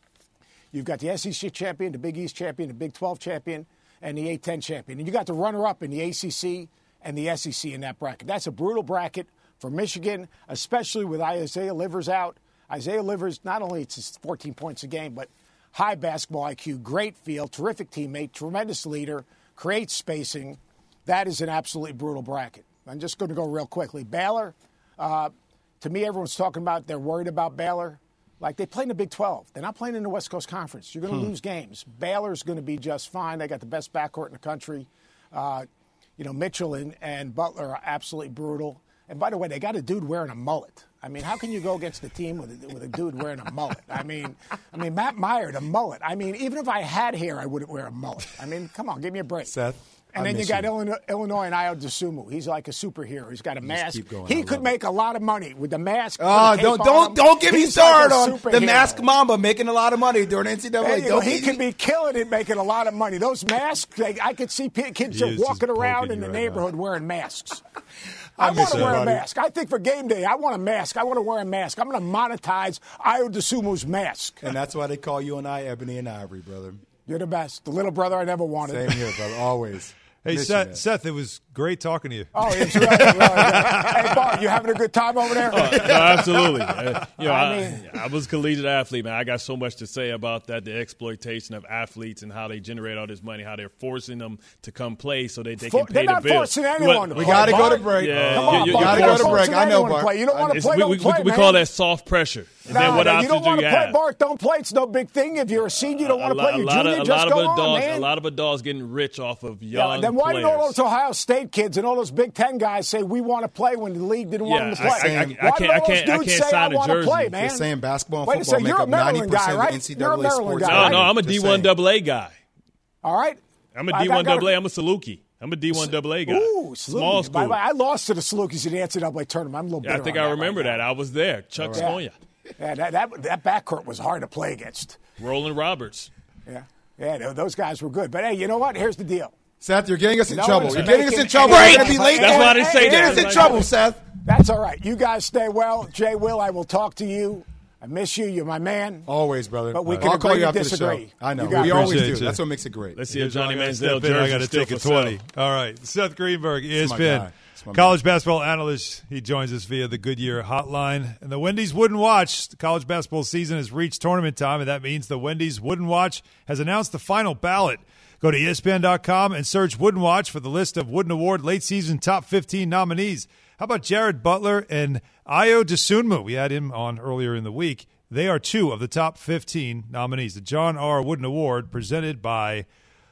Speaker 5: You've got the S E C champion, the Big East champion, the Big twelve champion, and the A ten champion. And you got the runner-up in the A C C and the S E C in that bracket. That's a brutal bracket for Michigan, especially with Isaiah Livers out. Isaiah Livers, not only it's his fourteen points a game, but high basketball I Q, great field, terrific teammate, tremendous leader, creates spacing. That is an absolutely brutal bracket. I'm just going to go real quickly. Baylor, uh, to me, everyone's talking about they're worried about Baylor. Like, they play in the Big twelve. They're not playing in the West Coast Conference. You're going to hmm. lose games. Baylor's going to be just fine. They got the best backcourt in the country. Uh, you know, Mitchell and, and Butler are absolutely brutal. And by the way, they got a dude wearing a mullet. I mean, how can you go against a team with a, with a dude wearing a mullet? I mean, I mean, Matt Meyer, the mullet. I mean, even if I had hair, I wouldn't wear a mullet. I mean, come on, give me a break.
Speaker 2: Seth.
Speaker 5: And
Speaker 2: I
Speaker 5: then you got
Speaker 2: you.
Speaker 5: Illinois, Illinois and Ayo DeSumo. He's like a superhero. He's got a
Speaker 2: Just
Speaker 5: mask.
Speaker 2: keep going.
Speaker 5: He
Speaker 2: I
Speaker 5: could
Speaker 2: love
Speaker 5: make
Speaker 2: it.
Speaker 5: a lot of money with the mask.
Speaker 2: Oh,
Speaker 5: the
Speaker 2: don't
Speaker 5: cape
Speaker 2: don't
Speaker 5: on
Speaker 2: don't get me
Speaker 5: He's
Speaker 2: started
Speaker 5: like a
Speaker 2: on the
Speaker 5: superhero.
Speaker 2: Masked Mamba making a lot of money during N C double A.
Speaker 5: There you go.
Speaker 2: Don't
Speaker 5: He
Speaker 2: get
Speaker 5: could
Speaker 2: me-
Speaker 5: be killing it, making a lot of money. Those masks, they, I could see p- kids
Speaker 4: He
Speaker 5: are
Speaker 4: is
Speaker 5: walking
Speaker 4: just
Speaker 5: around
Speaker 4: poking
Speaker 5: in the
Speaker 4: you right
Speaker 5: neighborhood wearing masks. I,
Speaker 2: miss
Speaker 5: want to
Speaker 2: you,
Speaker 5: wear a
Speaker 2: buddy.
Speaker 5: mask. I think for game day, I want a mask. I want to wear a mask. I'm going to monetize Ayo DeSumo's mask.
Speaker 2: And that's why they call you and I Ebony and Ivory, brother.
Speaker 5: You're the best. The little brother I never wanted.
Speaker 2: Same here, brother. Always.
Speaker 4: Hey,
Speaker 2: Miss you,
Speaker 4: Seth,
Speaker 2: man.
Speaker 4: Seth, it was great talking to you.
Speaker 5: Oh, it's really, really good. Hey, Bart, you having a good time over there?
Speaker 3: Oh, no, absolutely. Uh, you know,
Speaker 5: I
Speaker 3: I,
Speaker 5: mean-
Speaker 3: I was a collegiate athlete, man. I got so much to say about that, the exploitation of athletes and how they generate all this money, how they're forcing them to come play so that they
Speaker 5: For-
Speaker 3: can pay
Speaker 5: they're
Speaker 3: the
Speaker 5: not
Speaker 3: bills.
Speaker 5: forcing anyone
Speaker 3: What-
Speaker 5: to
Speaker 2: We
Speaker 5: play,
Speaker 2: got to go
Speaker 5: Bart.
Speaker 2: to break.
Speaker 3: Yeah,
Speaker 5: Come on,
Speaker 3: you- you-
Speaker 5: Bart.
Speaker 2: gotta
Speaker 5: You're
Speaker 2: go
Speaker 5: not
Speaker 2: to break.
Speaker 5: forcing
Speaker 2: I know,
Speaker 5: anyone to
Speaker 2: Bart.
Speaker 5: play. You don't want to
Speaker 3: It's-
Speaker 5: play,
Speaker 3: we,
Speaker 5: don't
Speaker 3: we,
Speaker 5: play,
Speaker 3: we
Speaker 5: man.
Speaker 3: call that soft pressure. And then
Speaker 5: No,
Speaker 3: what
Speaker 5: no,
Speaker 3: options
Speaker 5: you don't
Speaker 3: do
Speaker 5: want
Speaker 3: you
Speaker 5: to play,
Speaker 3: have?
Speaker 5: Bart. Don't play. It's no big thing. If you're a senior, you don't want
Speaker 3: a
Speaker 5: to play.
Speaker 3: lot,
Speaker 5: You're
Speaker 3: a lot
Speaker 5: junior,
Speaker 3: of, a
Speaker 5: just
Speaker 3: lot
Speaker 5: go
Speaker 3: of
Speaker 5: on,
Speaker 3: adults,
Speaker 5: man.
Speaker 3: a lot of adults getting rich off of
Speaker 5: Yeah,
Speaker 3: young
Speaker 5: then why
Speaker 3: players.
Speaker 5: did all those Ohio State kids and all those Big Ten guys say we want to play when the league didn't want
Speaker 3: Yeah,
Speaker 5: them to play?
Speaker 3: I- I- I- I
Speaker 5: Why did
Speaker 3: can't-
Speaker 5: all
Speaker 3: I
Speaker 5: those
Speaker 3: can't- I
Speaker 5: dudes
Speaker 3: can't
Speaker 5: say
Speaker 3: sign a
Speaker 5: I want to
Speaker 3: jersey.
Speaker 5: play,
Speaker 3: They're
Speaker 5: man?
Speaker 2: They're saying basketball and
Speaker 5: Wait a
Speaker 2: football
Speaker 5: second,
Speaker 2: make
Speaker 5: you're a
Speaker 2: up ninety
Speaker 5: Maryland guy,
Speaker 2: percent of
Speaker 5: right?
Speaker 2: the N C
Speaker 5: You're a
Speaker 2: double A
Speaker 5: Maryland
Speaker 2: sports.
Speaker 5: guy,
Speaker 3: No,
Speaker 5: right?
Speaker 3: no, I'm a
Speaker 2: Just
Speaker 3: D one
Speaker 2: saying.
Speaker 3: double A guy.
Speaker 5: All right.
Speaker 3: I'm a
Speaker 5: I- I
Speaker 3: D one double A.
Speaker 5: gotta-
Speaker 3: I'm a Saluki. I'm a D one double A guy.
Speaker 5: Ooh,
Speaker 3: Small
Speaker 5: Salukis. By the
Speaker 3: school.
Speaker 5: way, I lost to the Salukis in the N C double A tournament. I'm a little
Speaker 3: Yeah, I
Speaker 5: bitter
Speaker 3: think
Speaker 5: on
Speaker 3: I
Speaker 5: that
Speaker 3: remember
Speaker 5: right
Speaker 3: that.
Speaker 5: now.
Speaker 3: I was there. Chuck
Speaker 5: Yeah.
Speaker 3: Sconia,
Speaker 5: Yeah, that, that, that backcourt was hard to play against.
Speaker 3: Roland Roberts.
Speaker 5: Yeah. Yeah, those guys were good. But, hey, you know what? Here's the deal.
Speaker 2: Seth, you're getting us in
Speaker 5: No
Speaker 2: trouble.
Speaker 5: one's
Speaker 2: You're getting us
Speaker 5: making
Speaker 2: in trouble.
Speaker 5: any-
Speaker 2: We're going to be late.
Speaker 3: That's why I didn't say
Speaker 2: You're getting
Speaker 3: that.
Speaker 2: us in trouble, Seth.
Speaker 5: That's all right. You guys stay well. Jay Will, I will talk to you. I miss you. You're my man.
Speaker 2: Always, brother.
Speaker 5: But we
Speaker 2: I'll
Speaker 5: can
Speaker 2: call
Speaker 5: agree
Speaker 2: you
Speaker 5: to
Speaker 2: after
Speaker 5: disagree.
Speaker 2: the show. I know.
Speaker 5: You got
Speaker 2: We
Speaker 5: it.
Speaker 2: always
Speaker 4: Appreciate
Speaker 2: do.
Speaker 4: you.
Speaker 2: That's what makes it great.
Speaker 3: Let's see if Johnny
Speaker 4: I gotta
Speaker 3: Manziel
Speaker 4: step in. I
Speaker 3: jersey
Speaker 4: got to
Speaker 3: still
Speaker 4: take a
Speaker 3: for
Speaker 4: twenty.
Speaker 3: sale.
Speaker 4: All right. Seth Greenberg, E S
Speaker 2: my
Speaker 4: P N,
Speaker 2: guy. It's my
Speaker 4: college basketball analyst. He joins us via the Goodyear hotline. And the Wendy's Wooden Watch, the college basketball season has reached tournament time, and that means the Wendy's Wooden Watch has announced the final ballot. Go to E S P N dot com and search Wooden Watch for the list of Wooden Award late season top fifteen nominees. How about Jared Butler and Ayo DeSumo? We had him on earlier in the week. They are two of the top fifteen nominees. The John R. Wooden Award presented by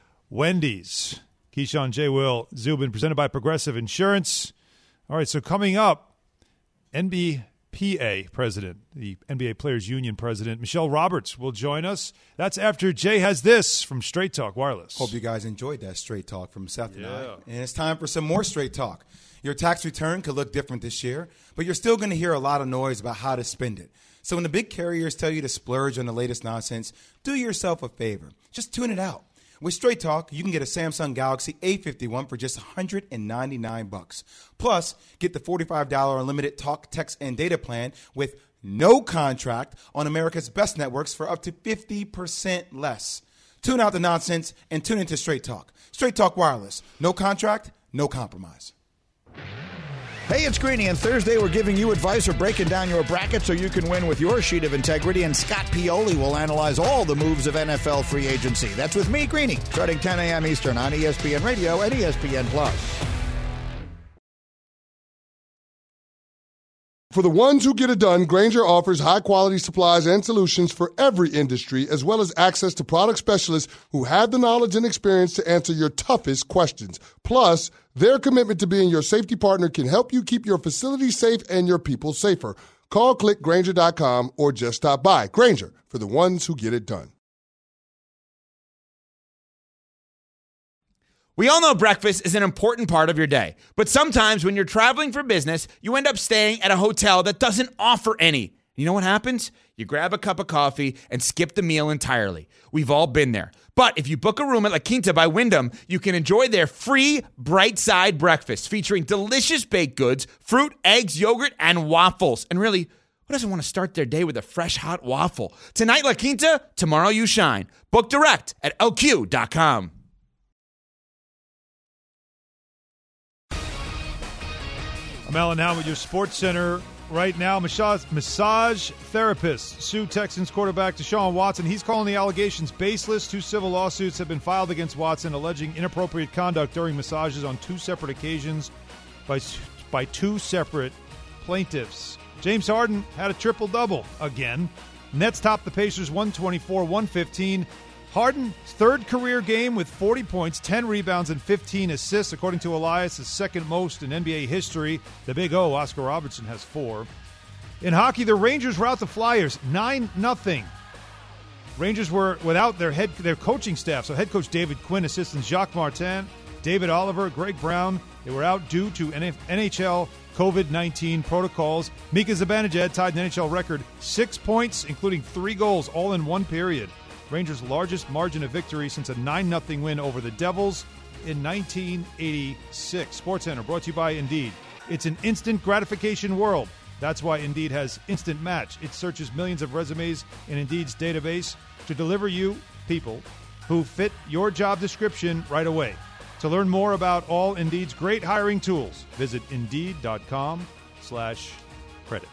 Speaker 4: Wendy's. Keyshawn, J. Will, Zubin, presented by Progressive Insurance. All right, so coming up, N B P A president, the N B A Players Union president. Michelle Roberts will join us. That's after Jay has this from Straight Talk Wireless.
Speaker 2: Hope you guys enjoyed that Straight Talk from Seth and
Speaker 4: Yeah.
Speaker 2: I. And it's time for some more Straight Talk. Your tax return could look different this year, but you're still going to hear a lot of noise about how to spend it. So when the big carriers tell you to splurge on the latest nonsense, do yourself a favor. Just tune it out. With Straight Talk, you can get a Samsung Galaxy A fifty-one for just one hundred ninety-nine bucks. Plus, get the forty-five dollars unlimited talk, text, and data plan with no contract on America's best networks for up to fifty percent less. Tune out the nonsense and tune into Straight Talk. Straight Talk Wireless. No contract, no compromise.
Speaker 6: Hey, it's Greeny, and Thursday we're giving you advice or breaking down your bracket so you can win with your sheet of integrity, and Scott Pioli will analyze all the moves of N F L free agency. That's with me, Greeny, starting ten a.m. Eastern on E S P N Radio and E S P N Plus.
Speaker 7: For the ones who get it done, Grainger offers high-quality supplies and solutions for every industry, as well as access to product specialists who have the knowledge and experience to answer your toughest questions. Plus, their commitment to being your safety partner can help you keep your facility safe and your people safer. Call, click Grainger dot com, or just stop by. Grainger, for the ones who get it done.
Speaker 8: We all know breakfast is an important part of your day, but sometimes when you're traveling for business, you end up staying at a hotel that doesn't offer any. You know what happens? You grab a cup of coffee and skip the meal entirely. We've all been there. But if you book a room at La Quinta by Wyndham, you can enjoy their free Bright Side breakfast featuring delicious baked goods, fruit, eggs, yogurt, and waffles. And really, who doesn't want to start their day with a fresh, hot waffle? Tonight, La Quinta, tomorrow you shine. Book direct at L Q dot com.
Speaker 4: I'm Alan Howe with your Sports Center right now. Massage, massage therapist sue Texans quarterback Deshaun Watson. He's calling the allegations baseless. Two civil lawsuits have been filed against Watson alleging inappropriate conduct during massages on two separate occasions by, by two separate plaintiffs. James Harden had a triple-double again. Nets topped the Pacers one twenty-four one fifteen. Harden's third career game with forty points, ten rebounds, and fifteen assists, according to Elias, the second most in N B A history. The Big O, Oscar Robertson, has four. In hockey, the Rangers rout the Flyers nine nothing. Rangers were without their head their coaching staff, so head coach David Quinn, assistants Jacques Martin, David Oliver, Greg Brown. They were out due to N H L COVID nineteen protocols. Mika Zibanejad tied an N H L record, six points, including three goals, all in one period. Rangers' largest margin of victory since a nine nothing win over the Devils in nineteen eighty-six. SportsCenter brought to you by Indeed. It's an instant gratification world. That's why Indeed has Instant Match. It searches millions of resumes in Indeed's database to deliver you people who fit your job description right away. To learn more about all Indeed's great hiring tools, visit Indeed.com slash credit.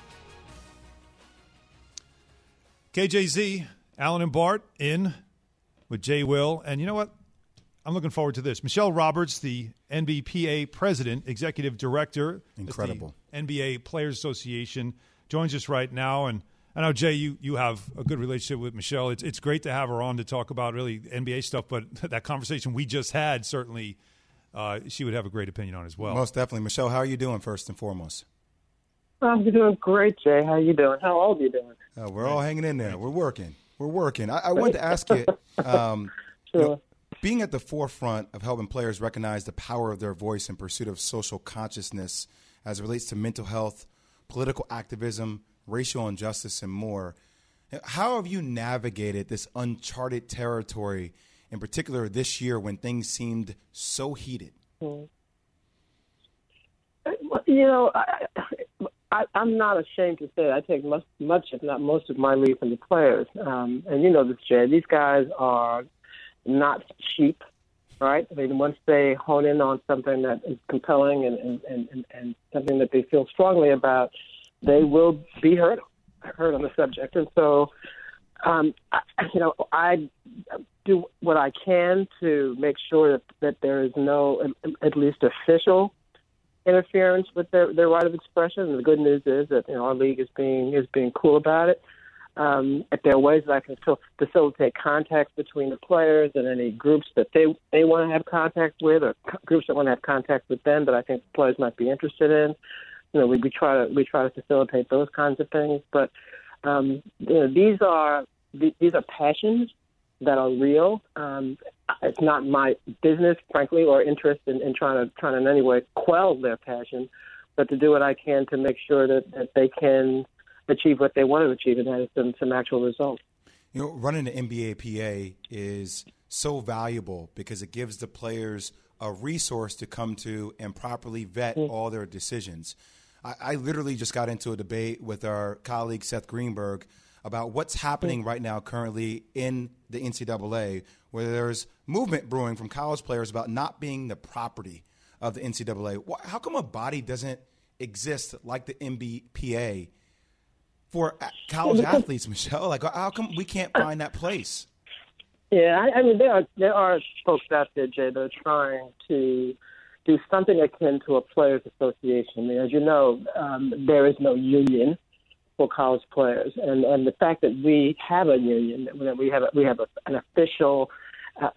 Speaker 4: K J Z, Alan and Bart in with Jay Will. And you know what? I'm looking forward to this. Michelle Roberts, the N B P A president, executive director.
Speaker 2: Incredible.
Speaker 4: N B A Players Association, joins us right now. And I know, Jay, you, you have a good relationship with Michelle. It's it's great to have her on to talk about really N B A stuff, but that conversation we just had, certainly uh, she would have a great opinion on as well.
Speaker 2: Most definitely. Michelle, how are you doing first and foremost?
Speaker 9: I'm doing great, Jay. How you doing? How old are you doing?
Speaker 2: Uh, we're all hanging in there. We're working. We're working. I, I wanted to ask you, um,
Speaker 9: sure.
Speaker 2: you know, being at the forefront of helping players recognize the power of their voice in pursuit of social consciousness as it relates to mental health, political activism, racial injustice, and more, how have you navigated this uncharted territory, in particular this year when things seemed so heated?
Speaker 9: You know, I, I, I'm not ashamed to say I take much, much, if not most of my lead from the players. Um, and you know this, Jay. These guys are not cheap, right? I mean, once they hone in on something that is compelling and, and, and, and something that they feel strongly about, they will be heard, heard on the subject. And so, um, I, you know, I do what I can to make sure that, that there is no, at least official interference with their, their right of expression. And the good news is that, you know, our league is being is being cool about it. Um, if there are ways that I can facilitate contact between the players and any groups that they, they want to have contact with, or groups that want to have contact with them that I think the players might be interested in, you know, we, we try to we try to facilitate those kinds of things. But um, you know, these are these are passions that are real. Um, it's not my business, frankly, or interest in, in trying to trying to in any way quell their passion, but to do what I can to make sure that, that they can achieve what they want to achieve, and that is some, some actual results.
Speaker 2: You know, running the N B A P A is so valuable because it gives the players a resource to come to and properly vet mm. all their decisions. I, I literally just got into a debate with our colleague Seth Greenberg about what's happening right now currently in the N C double A, where there's movement brewing from college players about not being the property of the N C double A. How come a body doesn't exist like the N B A P A for college athletes, Michelle? Like, how come we can't find that place?
Speaker 9: Yeah, I, I mean, there are there are folks out there, Jay, that are trying to do something akin to a players' association. I mean, as you know, um, there is no union for college players, and, and the fact that we have a union, that we have a, we have a, an official uh,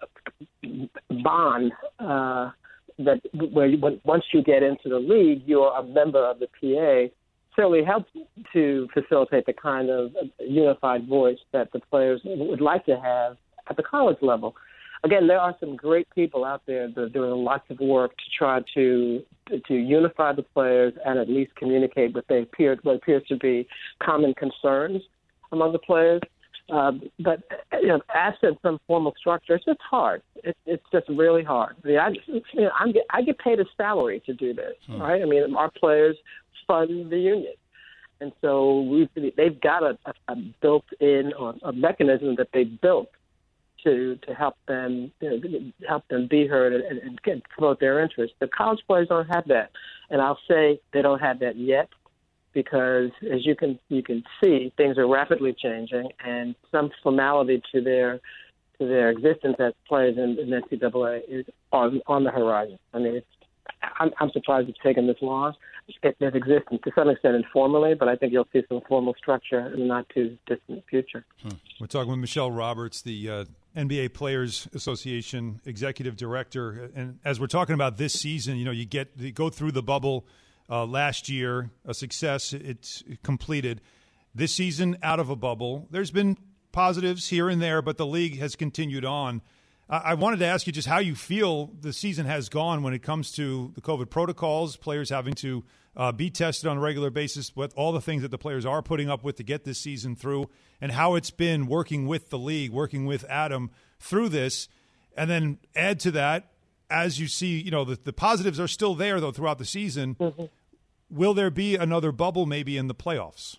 Speaker 9: bond uh, that where you, when, once you get into the league, you are a member of the P A, certainly helps to facilitate the kind of unified voice that the players would like to have at the college level. Again, there are some great people out there that are doing lots of work to try to to unify the players and at least communicate what they appear what appears to be common concerns among the players. Uh, but you know, absent some formal structure, it's just hard. It, it's just really hard. I mean, I, you know, I'm, I get paid a salary to do this, hmm. right? I mean, our players fund the union. And so we've, they've got a, a built-in or a mechanism that they built to to help them you know, help them be heard and, and, and promote their interests. The college players don't have that, and I'll say they don't have that yet because, as you can you can see, things are rapidly changing, and some formality to their to their existence as players in, in N C double A is on on the horizon. I mean, it's, I'm, I'm surprised it's taken this long. It, it exists to some extent informally, but I think you'll see some formal structure in the not too distant future.
Speaker 4: Hmm. We're talking with Michelle Roberts, the uh, N B A Players Association executive director, and as we're talking about this season, you know, you get you go through the bubble uh, last year, a success, it's completed. This season, out of a bubble, there's been positives here and there, but the league has continued on. I wanted to ask you just how you feel the season has gone when it comes to the COVID protocols, players having to uh, be tested on a regular basis, with all the things that the players are putting up with to get this season through, and how it's been working with the league, working with Adam through this. And then add to that, as you see, you know, the, the positives are still there, though, throughout the season. Mm-hmm. Will there be another bubble maybe in the playoffs?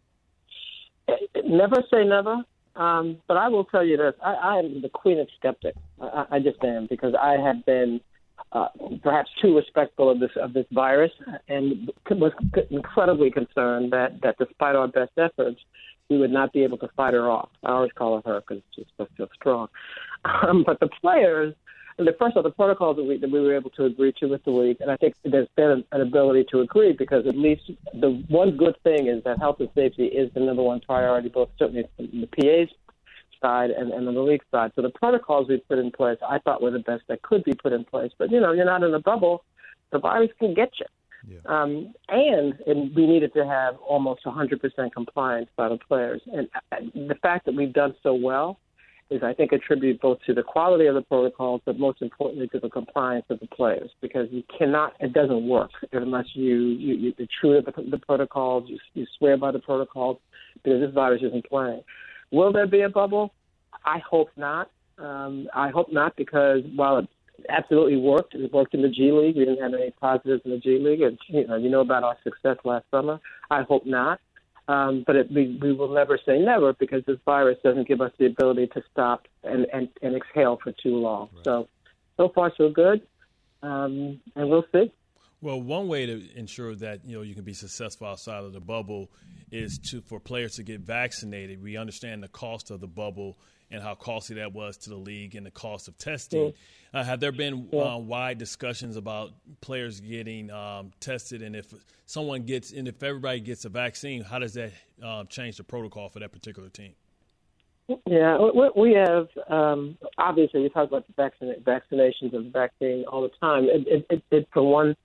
Speaker 9: Never say never. Um, but I will tell you this: I, I am the queen of skeptics. I, I just am, because I have been uh, perhaps too respectful of this of this virus, and was incredibly concerned that, that despite our best efforts, we would not be able to fight her off. I always call her her because she's supposed to feel strong. Um, but the players, and the first of the protocols that we, that we were able to agree to with the league, and I think there's been an ability to agree, because at least the one good thing is that health and safety is the number one priority, both certainly from the P A's side and, and on the league side. So the protocols we put in place, I thought were the best that could be put in place. But, you know, you're not in a bubble. The virus can get you. Yeah. Um, and, and we needed to have almost one hundred percent compliance by the players. And the fact that we've done so well is, I think, a tribute both to the quality of the protocols, but most importantly to the compliance of the players, because you cannot, it doesn't work unless you, you, you you're true to the, the protocols, you, you swear by the protocols, because this virus isn't playing. Will there be a bubble? I hope not. Um, I hope not, because while it absolutely worked, it worked in the G League. We didn't have any positives in the G League, and you know, you know about our success last summer. I hope not. Um, but it, we, we will never say never, because this virus doesn't give us the ability to stop and, and, and exhale for too long. Right. So, so far so good, um, and we'll see.
Speaker 3: Well, one way to ensure that, you know, you can be successful outside of the bubble is to for players to get vaccinated. We understand the cost of the bubble and how costly that was to the league and the cost of testing. Yeah. Uh, have there been yeah. uh, wide discussions about players getting um, tested, and if someone gets and if everybody gets a vaccine, how does that uh, change the protocol for that particular team?
Speaker 9: Yeah, we have um, obviously we talk about the vaccine, vaccinations and vaccine all the time. It, it, it, it, for one,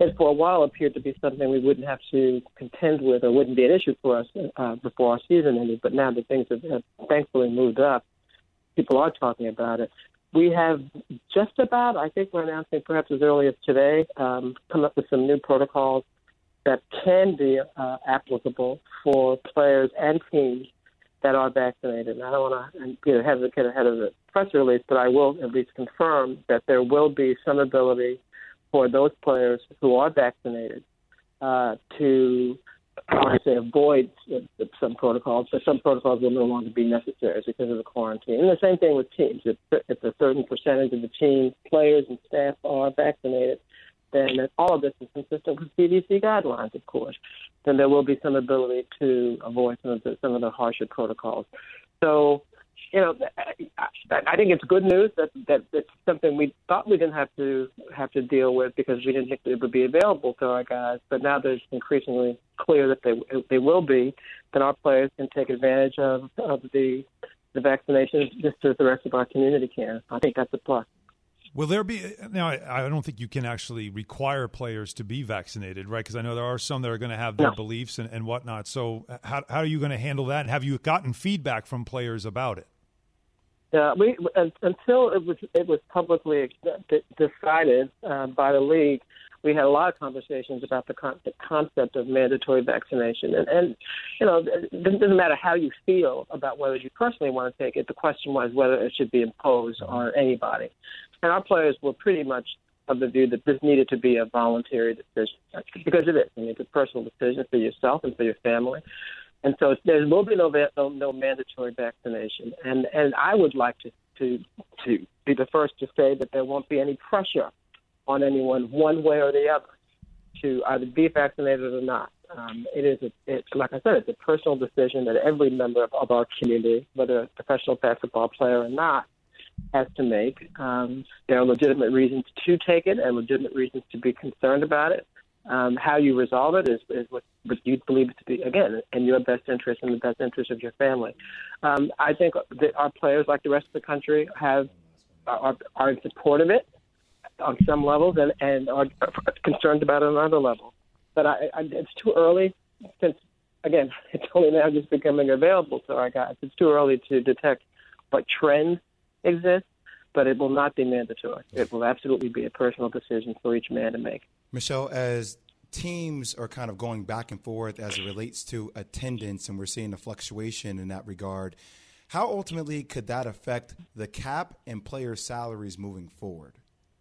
Speaker 9: it for a while appeared to be something we wouldn't have to contend with or wouldn't be an issue for us uh, before our season ended. But now that things have, have thankfully moved up, people are talking about it. We have just about, I think we're announcing perhaps as early as today, um, come up with some new protocols that can be uh, applicable for players and teams that are vaccinated. And I don't want to get ahead of, get ahead of the press release, but I will at least confirm that there will be some ability for those players who are vaccinated uh, to, I want to say, avoid some protocols, but some protocols will no longer be necessary because of the quarantine. And the same thing with teams. If, if a certain percentage of the team, players and staff are vaccinated, then all of this is consistent with C D C guidelines, of course, then there will be some ability to avoid some of the, some of the harsher protocols. So, you know, I, I think it's good news that, that it's something we thought we didn't have to have to deal with because we didn't think it would be available to our guys. But now that it's increasingly clear that they they will be, then our players can take advantage of, of the the vaccinations just as the rest of our community can. I think that's a plus.
Speaker 4: Will there be now? I don't think you can actually require players to be vaccinated, right? Because I know there are some that are going to have their no. beliefs and, and whatnot. So, how how are you going to handle that? And have you gotten feedback from players about it?
Speaker 9: Yeah, we until it was it was publicly decided uh, by the league, we had a lot of conversations about the, con- the concept of mandatory vaccination. And, and you know, it doesn't matter how you feel about whether you personally want to take it. The question was whether it should be imposed on anybody. And our players were pretty much of the view that this needed to be a voluntary decision, because it is. I mean, it's a personal decision for yourself and for your family. And so there will be no, no no mandatory vaccination. And and I would like to, to to be the first to say that there won't be any pressure on anyone one way or the other to either be vaccinated or not. Um, it is, a, it's like I said, it's a personal decision that every member of, of our community, whether a professional basketball player or not, has to make. Um, there are legitimate reasons to take it and legitimate reasons to be concerned about it. Um, how you resolve it is, is what, what you believe to be, again, in your best interest and the best interest of your family. Um, I think that our players, like the rest of the country, have are, are in support of it on some levels and, and are concerned about it on other levels. But I, I, it's too early since, again, it's only now just becoming available to our guys. It's too early to detect what trends exist, but it will not be mandatory. It will absolutely be a personal decision for each man to make.
Speaker 2: Michelle, as teams are kind of going back and forth as it relates to attendance, and we're seeing a fluctuation in that regard, how ultimately could that affect the cap and player salaries moving forward?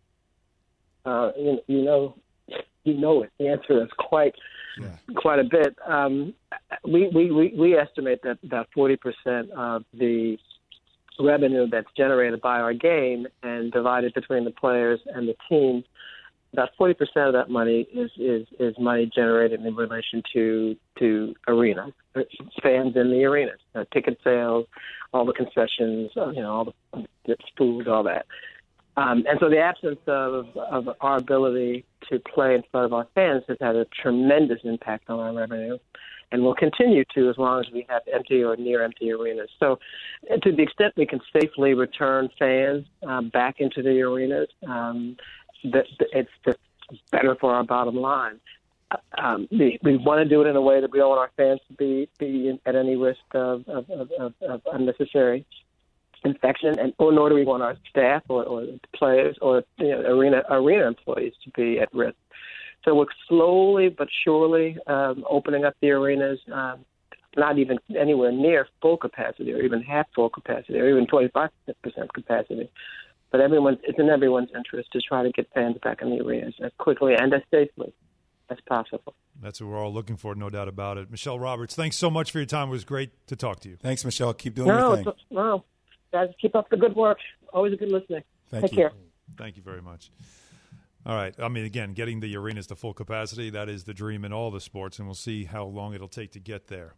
Speaker 9: Uh, you, you know, you know it. The answer is quite, yeah. quite a bit. Um, we, we, we, we estimate that about forty percent of the revenue that's generated by our game and divided between the players and the team, about forty percent of that money is, is, is money generated in relation to to arenas, fans in the arenas, uh, ticket sales, all the concessions, uh, you know, all the, the food, all that. Um, and so the absence of, of our ability to play in front of our fans has had a tremendous impact on our revenue, and will continue to as long as we have empty or near empty arenas. So to the extent we can safely return fans um, back into the arenas, um, that it's just better for our bottom line. Um, we, we want to do it in a way that we don't want our fans to be, be at any risk of, of, of, of unnecessary infection, and or nor do we want our staff or, or players or you know, arena arena employees to be at risk. So we're slowly but surely um, opening up the arenas, um, not even anywhere near full capacity or even half full capacity or even twenty-five percent capacity. But everyone, it's in everyone's interest to try to get fans back in the arenas as quickly and as safely as possible.
Speaker 4: That's what we're all looking for, no doubt about it. Michelle Roberts, thanks so much for your time. It was great to talk to you.
Speaker 2: Thanks, Michelle. Keep doing
Speaker 9: no,
Speaker 2: your thing.
Speaker 9: It's, no, guys, keep up the good work. Always a good listening.
Speaker 2: Thank
Speaker 9: Take
Speaker 2: you.
Speaker 9: care.
Speaker 4: Thank you very much. All right. I mean, again, getting the arenas to full capacity, that is the dream in all the sports, and we'll see how long it'll take to get there.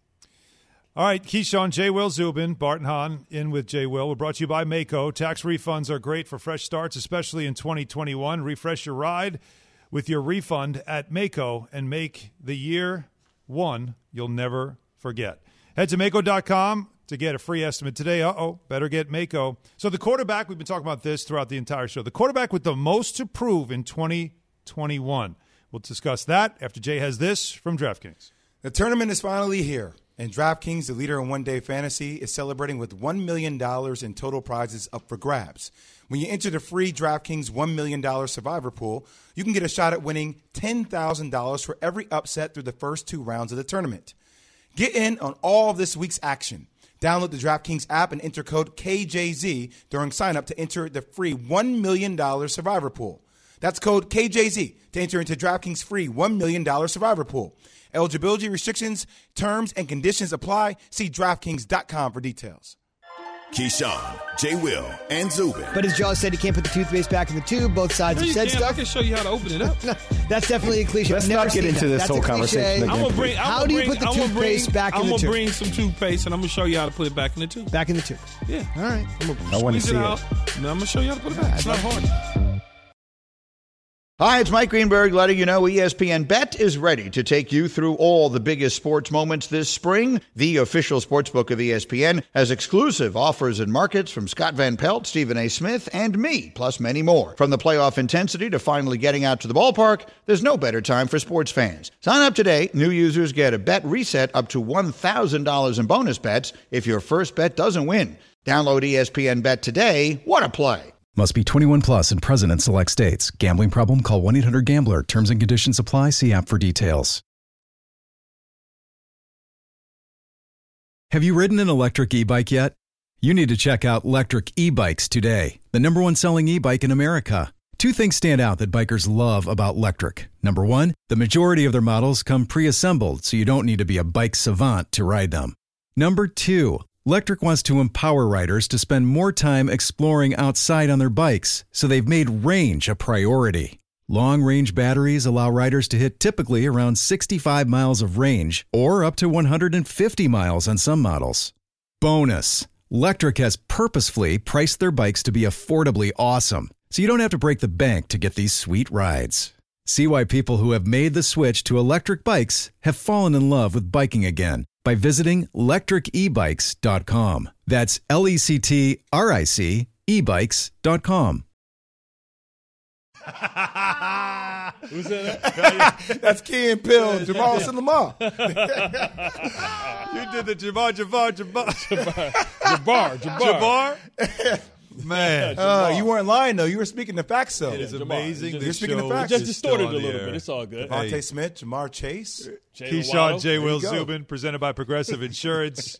Speaker 4: All right, Keyshawn, J. Will Zubin, Bart and Hahn in with J. Will. We're brought to you by Maaco. Tax refunds are great for fresh starts, especially in twenty twenty-one. Refresh your ride with your refund at Maaco and make the year one you'll never forget. Head to Maaco dot com to get a free estimate today. Uh-oh, better get Maaco. So the quarterback, we've been talking about this throughout the entire show, the quarterback with the most to prove in twenty twenty-one We'll discuss that after Jay has this from DraftKings.
Speaker 2: The tournament is finally here, and DraftKings, the leader in one-day fantasy, is celebrating with one million dollars in total prizes up for grabs. When you enter the free DraftKings one million dollars Survivor Pool, you can get a shot at winning ten thousand dollars for every upset through the first two rounds of the tournament. Get in on all of this week's action. Download the DraftKings app and enter code K J Z during sign-up to enter the free one million dollars Survivor Pool. That's code K J Z to enter into DraftKings free one million dollars Survivor Pool. Eligibility restrictions, terms, and conditions apply. See DraftKings dot com for details.
Speaker 1: Keyshawn, J. Will, and Zubin.
Speaker 10: But as Jaws said, he can't put the toothpaste back in the tube. Both sides
Speaker 11: No,
Speaker 10: have
Speaker 11: you
Speaker 10: said
Speaker 11: can't.
Speaker 10: stuff.
Speaker 11: I can show you how to open it up.
Speaker 10: That's definitely a cliche.
Speaker 12: Let's
Speaker 10: I've never
Speaker 12: not get
Speaker 10: seen
Speaker 12: into
Speaker 10: that.
Speaker 12: this
Speaker 10: That's
Speaker 12: whole
Speaker 10: a cliche.
Speaker 12: conversation
Speaker 11: I'm
Speaker 12: again.
Speaker 11: gonna bring. I'm
Speaker 10: How
Speaker 11: gonna
Speaker 10: do you
Speaker 11: bring,
Speaker 10: put the
Speaker 11: I'm gonna
Speaker 10: toothpaste
Speaker 11: bring,
Speaker 10: back in
Speaker 11: I'm
Speaker 10: the
Speaker 11: gonna
Speaker 10: tube?
Speaker 11: bring some toothpaste and I'm gonna show you how to put it back in the tube.
Speaker 10: Back in the tube.
Speaker 11: Yeah.
Speaker 10: All right.
Speaker 11: I'm gonna
Speaker 12: I wanna
Speaker 11: squeeze
Speaker 12: see
Speaker 11: it
Speaker 12: it.
Speaker 11: out. And I'm gonna show you how to put it back. It's not hard.
Speaker 6: Hi, it's Mike Greenberg letting you know E S P N Bet is ready to take you through all the biggest sports moments this spring. The official sportsbook of E S P N has exclusive offers and markets from Scott Van Pelt, Stephen A. Smith, and me, plus many more. From the playoff intensity to finally getting out to the ballpark, there's no better time for sports fans. Sign up today. New users get a bet reset up to one thousand dollars in bonus bets if your first bet doesn't win. Download E S P N Bet today. What a play.
Speaker 13: Must be twenty-one plus and present in select states. Gambling problem? Call one eight hundred gambler. Terms and conditions apply. See app for details. Have you ridden an electric e-bike yet? You need to check out Lectric E-Bikes today, the number one selling e-bike in America. Two things stand out that bikers love about Lectric. Number one, the majority of their models come pre-assembled, so you don't need to be a bike savant to ride them. Number two, Lectric wants to empower riders to spend more time exploring outside on their bikes, so they've made range a priority. Long-range batteries allow riders to hit typically around sixty-five miles of range, or up to one hundred fifty miles on some models. Bonus, Lectric has purposefully priced their bikes to be affordably awesome, so you don't have to break the bank to get these sweet rides. See why people who have made the switch to electric bikes have fallen in love with biking again by visiting lectric e bikes dot com. That's L E C T R I C e bikes dot com.
Speaker 3: Who's that?
Speaker 2: That's Key and Pill, Jamal Sulaiman.
Speaker 4: You did the Jabbar, Jabbar, Jabbar.
Speaker 3: Jabbar, Jabbar.
Speaker 4: Jabbar? Man.
Speaker 2: Uh, you weren't lying, though. You were speaking the facts, though.
Speaker 4: It is
Speaker 3: Jabbar.
Speaker 4: amazing.
Speaker 3: You're
Speaker 4: this
Speaker 2: speaking the
Speaker 4: show
Speaker 2: facts.
Speaker 3: Just
Speaker 4: is
Speaker 3: distorted
Speaker 4: still
Speaker 3: a
Speaker 4: on the
Speaker 3: little
Speaker 4: air.
Speaker 3: bit. It's all good.
Speaker 2: Devontae
Speaker 4: Hey.
Speaker 2: Smith, Jamar Chase.
Speaker 3: Jalen
Speaker 4: Keyshawn,
Speaker 3: Waddle.
Speaker 4: J. Will
Speaker 2: There you go.
Speaker 4: Zubin, presented by Progressive Insurance.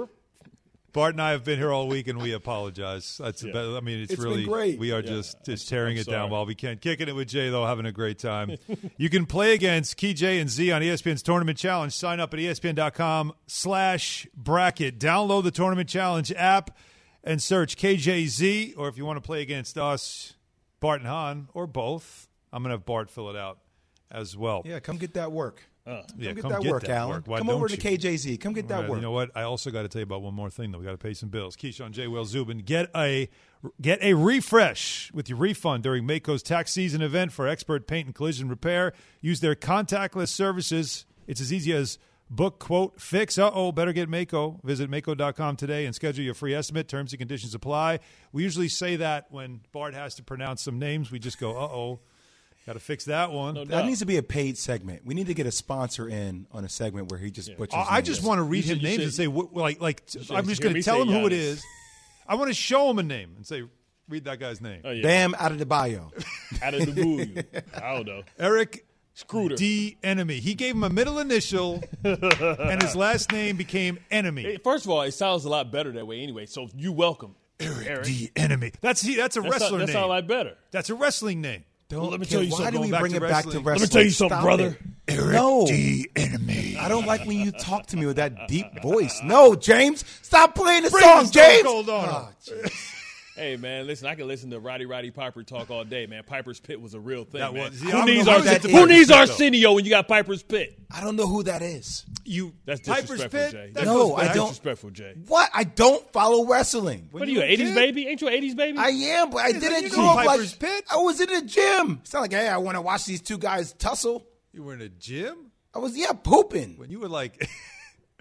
Speaker 4: Bart and I have been here all week, and we apologize. That's
Speaker 3: Yeah.
Speaker 4: the best. I mean, it's,
Speaker 2: It's been
Speaker 4: really
Speaker 2: great.
Speaker 4: we are
Speaker 3: Yeah.
Speaker 4: just just tearing
Speaker 3: I'm
Speaker 4: it down
Speaker 3: sorry.
Speaker 4: while we can. Kicking it with Jay, though, having a great time. You can play against Key J and Z on E S P N's Tournament Challenge. Sign up at E S P N dot com slash bracket. Download the Tournament Challenge app and search K J Z, or if you want to play against us, Bart and Han, or both. I'm going to have Bart fill it out as well.
Speaker 2: Yeah, come get that work.
Speaker 3: Uh,
Speaker 2: Come
Speaker 4: Yeah,
Speaker 2: get
Speaker 4: come
Speaker 2: that
Speaker 4: get
Speaker 2: work,
Speaker 4: that
Speaker 2: Alan.
Speaker 4: work. Why
Speaker 2: Come
Speaker 4: don't
Speaker 2: over to
Speaker 4: you?
Speaker 2: K J Z. Come get that
Speaker 4: Right,
Speaker 2: work.
Speaker 4: You know what? I also got to tell you about one more thing, though. We got to pay some bills. Keyshawn, J. Will, Zubin. Get a get a refresh with your refund during Maaco's tax season event for expert paint and collision repair. Use their contactless services. It's as easy as book, quote, fix. Uh-oh, better get Maaco. Visit Maaco dot com today and schedule your free estimate. Terms and conditions apply. We usually say that when Bart has to pronounce some names. We just go, uh-oh. Got to fix that one.
Speaker 3: No
Speaker 2: That
Speaker 3: doubt.
Speaker 2: needs to be a paid segment. We need to get a sponsor in on a segment where he just butchers
Speaker 4: I I just
Speaker 2: names.
Speaker 4: want to read
Speaker 3: You
Speaker 4: him
Speaker 3: should- you
Speaker 4: names
Speaker 3: should-
Speaker 4: and say, what, like, like
Speaker 3: should
Speaker 4: I'm just
Speaker 3: hear
Speaker 4: going
Speaker 3: me
Speaker 4: to tell
Speaker 3: say
Speaker 4: him who it
Speaker 3: Giannis.
Speaker 4: is. I want to show him a name and say, read that guy's name.
Speaker 3: Oh, yeah.
Speaker 2: Bam out of the bio.
Speaker 3: Out of the blue. I don't know.
Speaker 4: Eric
Speaker 3: Screwter.
Speaker 4: D. Enemy. He gave him a middle initial, and his last name became Enemy.
Speaker 3: Hey, First of all, it sounds a lot better that way anyway, so you welcome. Eric.
Speaker 4: D. Enemy. That's he. That's a
Speaker 3: That sound-
Speaker 4: wrestler
Speaker 3: that
Speaker 4: name.
Speaker 3: sound like better.
Speaker 4: That's a wrestling name.
Speaker 2: Don't,
Speaker 3: let me tell you
Speaker 2: why
Speaker 3: something,
Speaker 2: do we
Speaker 4: going back
Speaker 2: bring
Speaker 4: to
Speaker 2: it back to
Speaker 4: wrestling.
Speaker 2: wrestling?
Speaker 3: Let me tell you something,
Speaker 2: Stop
Speaker 3: brother.
Speaker 2: it. No.
Speaker 4: D. Enemy.
Speaker 2: I don't like when you talk to me with that deep voice. No, James. Stop playing the
Speaker 4: Bring
Speaker 2: song,
Speaker 4: Stone
Speaker 2: James.
Speaker 4: Cold on him.
Speaker 2: Oh, jeez.
Speaker 3: Hey, man, listen, I can listen to Roddy Roddy Piper talk all day, man. Piper's Pit was a real thing,
Speaker 4: That
Speaker 3: man.
Speaker 4: was- yeah, I
Speaker 3: who
Speaker 4: don't
Speaker 3: needs,
Speaker 4: know
Speaker 3: our,
Speaker 4: how that is.
Speaker 3: who needs
Speaker 4: Piper's Pit,
Speaker 3: Arsenio when you got Piper's Pit?
Speaker 2: I don't know who that is.
Speaker 4: You.
Speaker 3: That's
Speaker 4: Piper's
Speaker 3: disrespectful,
Speaker 4: Pit.
Speaker 3: Jay.
Speaker 4: That
Speaker 2: No,
Speaker 4: goes
Speaker 2: I
Speaker 4: back-
Speaker 2: don't-
Speaker 3: Disrespectful, Jay.
Speaker 2: What? I don't follow wrestling.
Speaker 3: What are you,
Speaker 4: you were
Speaker 3: an
Speaker 4: a
Speaker 3: eighties
Speaker 4: kid?
Speaker 3: baby? Ain't you an eighties baby?
Speaker 2: I am, but I
Speaker 4: Yeah, then
Speaker 2: didn't
Speaker 4: you
Speaker 2: grow
Speaker 4: know
Speaker 2: up
Speaker 4: Piper's
Speaker 2: like
Speaker 4: Pit.
Speaker 2: I was in the gym. It's not like, hey, I want to watch these two guys tussle.
Speaker 4: You were in a gym
Speaker 2: I was, yeah, pooping.
Speaker 4: when you were like.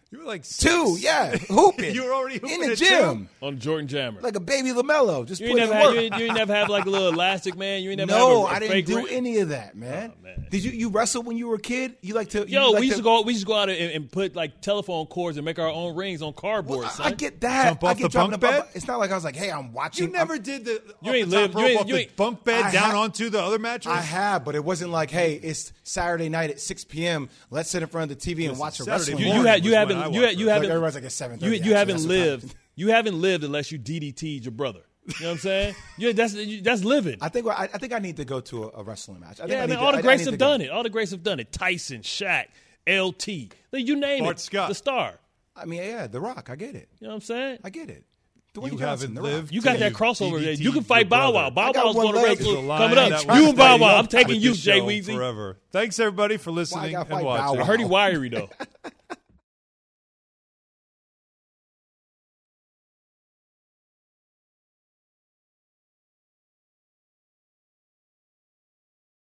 Speaker 4: You were like
Speaker 2: two, yeah, hooping.
Speaker 4: You were already hooping
Speaker 2: in the
Speaker 4: at
Speaker 2: gym
Speaker 4: two?
Speaker 3: On Jordan Jammer.
Speaker 2: like a baby LaMelo. Just
Speaker 3: You
Speaker 2: put
Speaker 3: ain't
Speaker 2: in
Speaker 3: never
Speaker 2: work.
Speaker 3: have, you ain't, you ain't never have like a little elastic, man. You ain't never
Speaker 2: No,
Speaker 3: have a, a
Speaker 2: I didn't
Speaker 3: fake
Speaker 2: do
Speaker 3: ring?
Speaker 2: any of that, man.
Speaker 3: Oh, man.
Speaker 2: Did you you wrestle when you were a kid? You like to?
Speaker 3: Yo,
Speaker 2: you like
Speaker 3: we used to go. We used to go out and, and put like telephone cords and make our own rings on cardboard.
Speaker 2: Well,
Speaker 3: son.
Speaker 2: I get that.
Speaker 4: Jump
Speaker 2: I
Speaker 4: off
Speaker 2: get
Speaker 4: the
Speaker 2: dropping
Speaker 4: bunk
Speaker 2: up-
Speaker 4: bed?
Speaker 2: It's not like I was like, hey, I'm watching.
Speaker 4: You never
Speaker 2: I'm-
Speaker 4: did the
Speaker 3: You
Speaker 4: off
Speaker 3: ain't
Speaker 4: the top
Speaker 3: lived- you
Speaker 4: rope
Speaker 3: ain't-
Speaker 4: off
Speaker 3: you
Speaker 4: the
Speaker 3: ain't-
Speaker 4: bunk bed
Speaker 2: I
Speaker 4: down
Speaker 2: ha-
Speaker 4: onto the other mattress?
Speaker 2: I have, but it wasn't like, hey, it's Saturday night at six p.m. Let's sit in front of the T V and
Speaker 4: Listen,
Speaker 2: watch a
Speaker 4: Saturday
Speaker 2: wrestling.
Speaker 3: You,
Speaker 4: morning
Speaker 3: you, ha- you
Speaker 4: was
Speaker 3: haven't.
Speaker 4: when I
Speaker 3: You,
Speaker 4: watched
Speaker 3: ha- you
Speaker 2: Like
Speaker 3: haven't.
Speaker 2: everybody's like at seven
Speaker 3: You,
Speaker 2: thirty.
Speaker 3: you haven't lived. You haven't lived unless you D D T'd your brother. You know what I'm saying? Yeah, that's you, that's living.
Speaker 2: I think I, I think I need to go to a, a wrestling match. I think
Speaker 3: yeah,
Speaker 2: I
Speaker 3: man.
Speaker 2: need to-
Speaker 3: All the
Speaker 2: I- I
Speaker 3: greats
Speaker 2: need
Speaker 3: have
Speaker 2: to go.
Speaker 3: done it. All the greats have done it. Tyson, Shaq, L T. Like, you name
Speaker 4: Bart
Speaker 3: it.
Speaker 4: Scott.
Speaker 3: The Star.
Speaker 2: I mean, yeah, The Rock. I get it.
Speaker 3: You know what I'm saying?
Speaker 2: I get it. Dwayne
Speaker 4: You
Speaker 2: Johnson,
Speaker 4: haven't
Speaker 2: The Rock.
Speaker 4: lived.
Speaker 3: You got
Speaker 4: till
Speaker 3: that
Speaker 4: you've
Speaker 3: crossover.
Speaker 4: D D T'd
Speaker 3: You can fight
Speaker 4: your
Speaker 3: Bow
Speaker 4: brother.
Speaker 3: Wow. Bow
Speaker 2: I got
Speaker 3: Wow's
Speaker 2: one
Speaker 3: going to
Speaker 2: leg.
Speaker 3: wrestle
Speaker 4: There's a line
Speaker 3: coming up.
Speaker 4: that
Speaker 3: You
Speaker 4: will
Speaker 3: and Bow
Speaker 4: stay
Speaker 3: Wow.
Speaker 4: up
Speaker 3: I'm taking
Speaker 4: with
Speaker 3: you,
Speaker 4: this
Speaker 3: Jay
Speaker 4: show
Speaker 3: Weezy.
Speaker 4: forever. Thanks everybody for listening
Speaker 2: gotta
Speaker 4: and
Speaker 2: fight Bow
Speaker 4: watching.
Speaker 3: I heard he wiry though.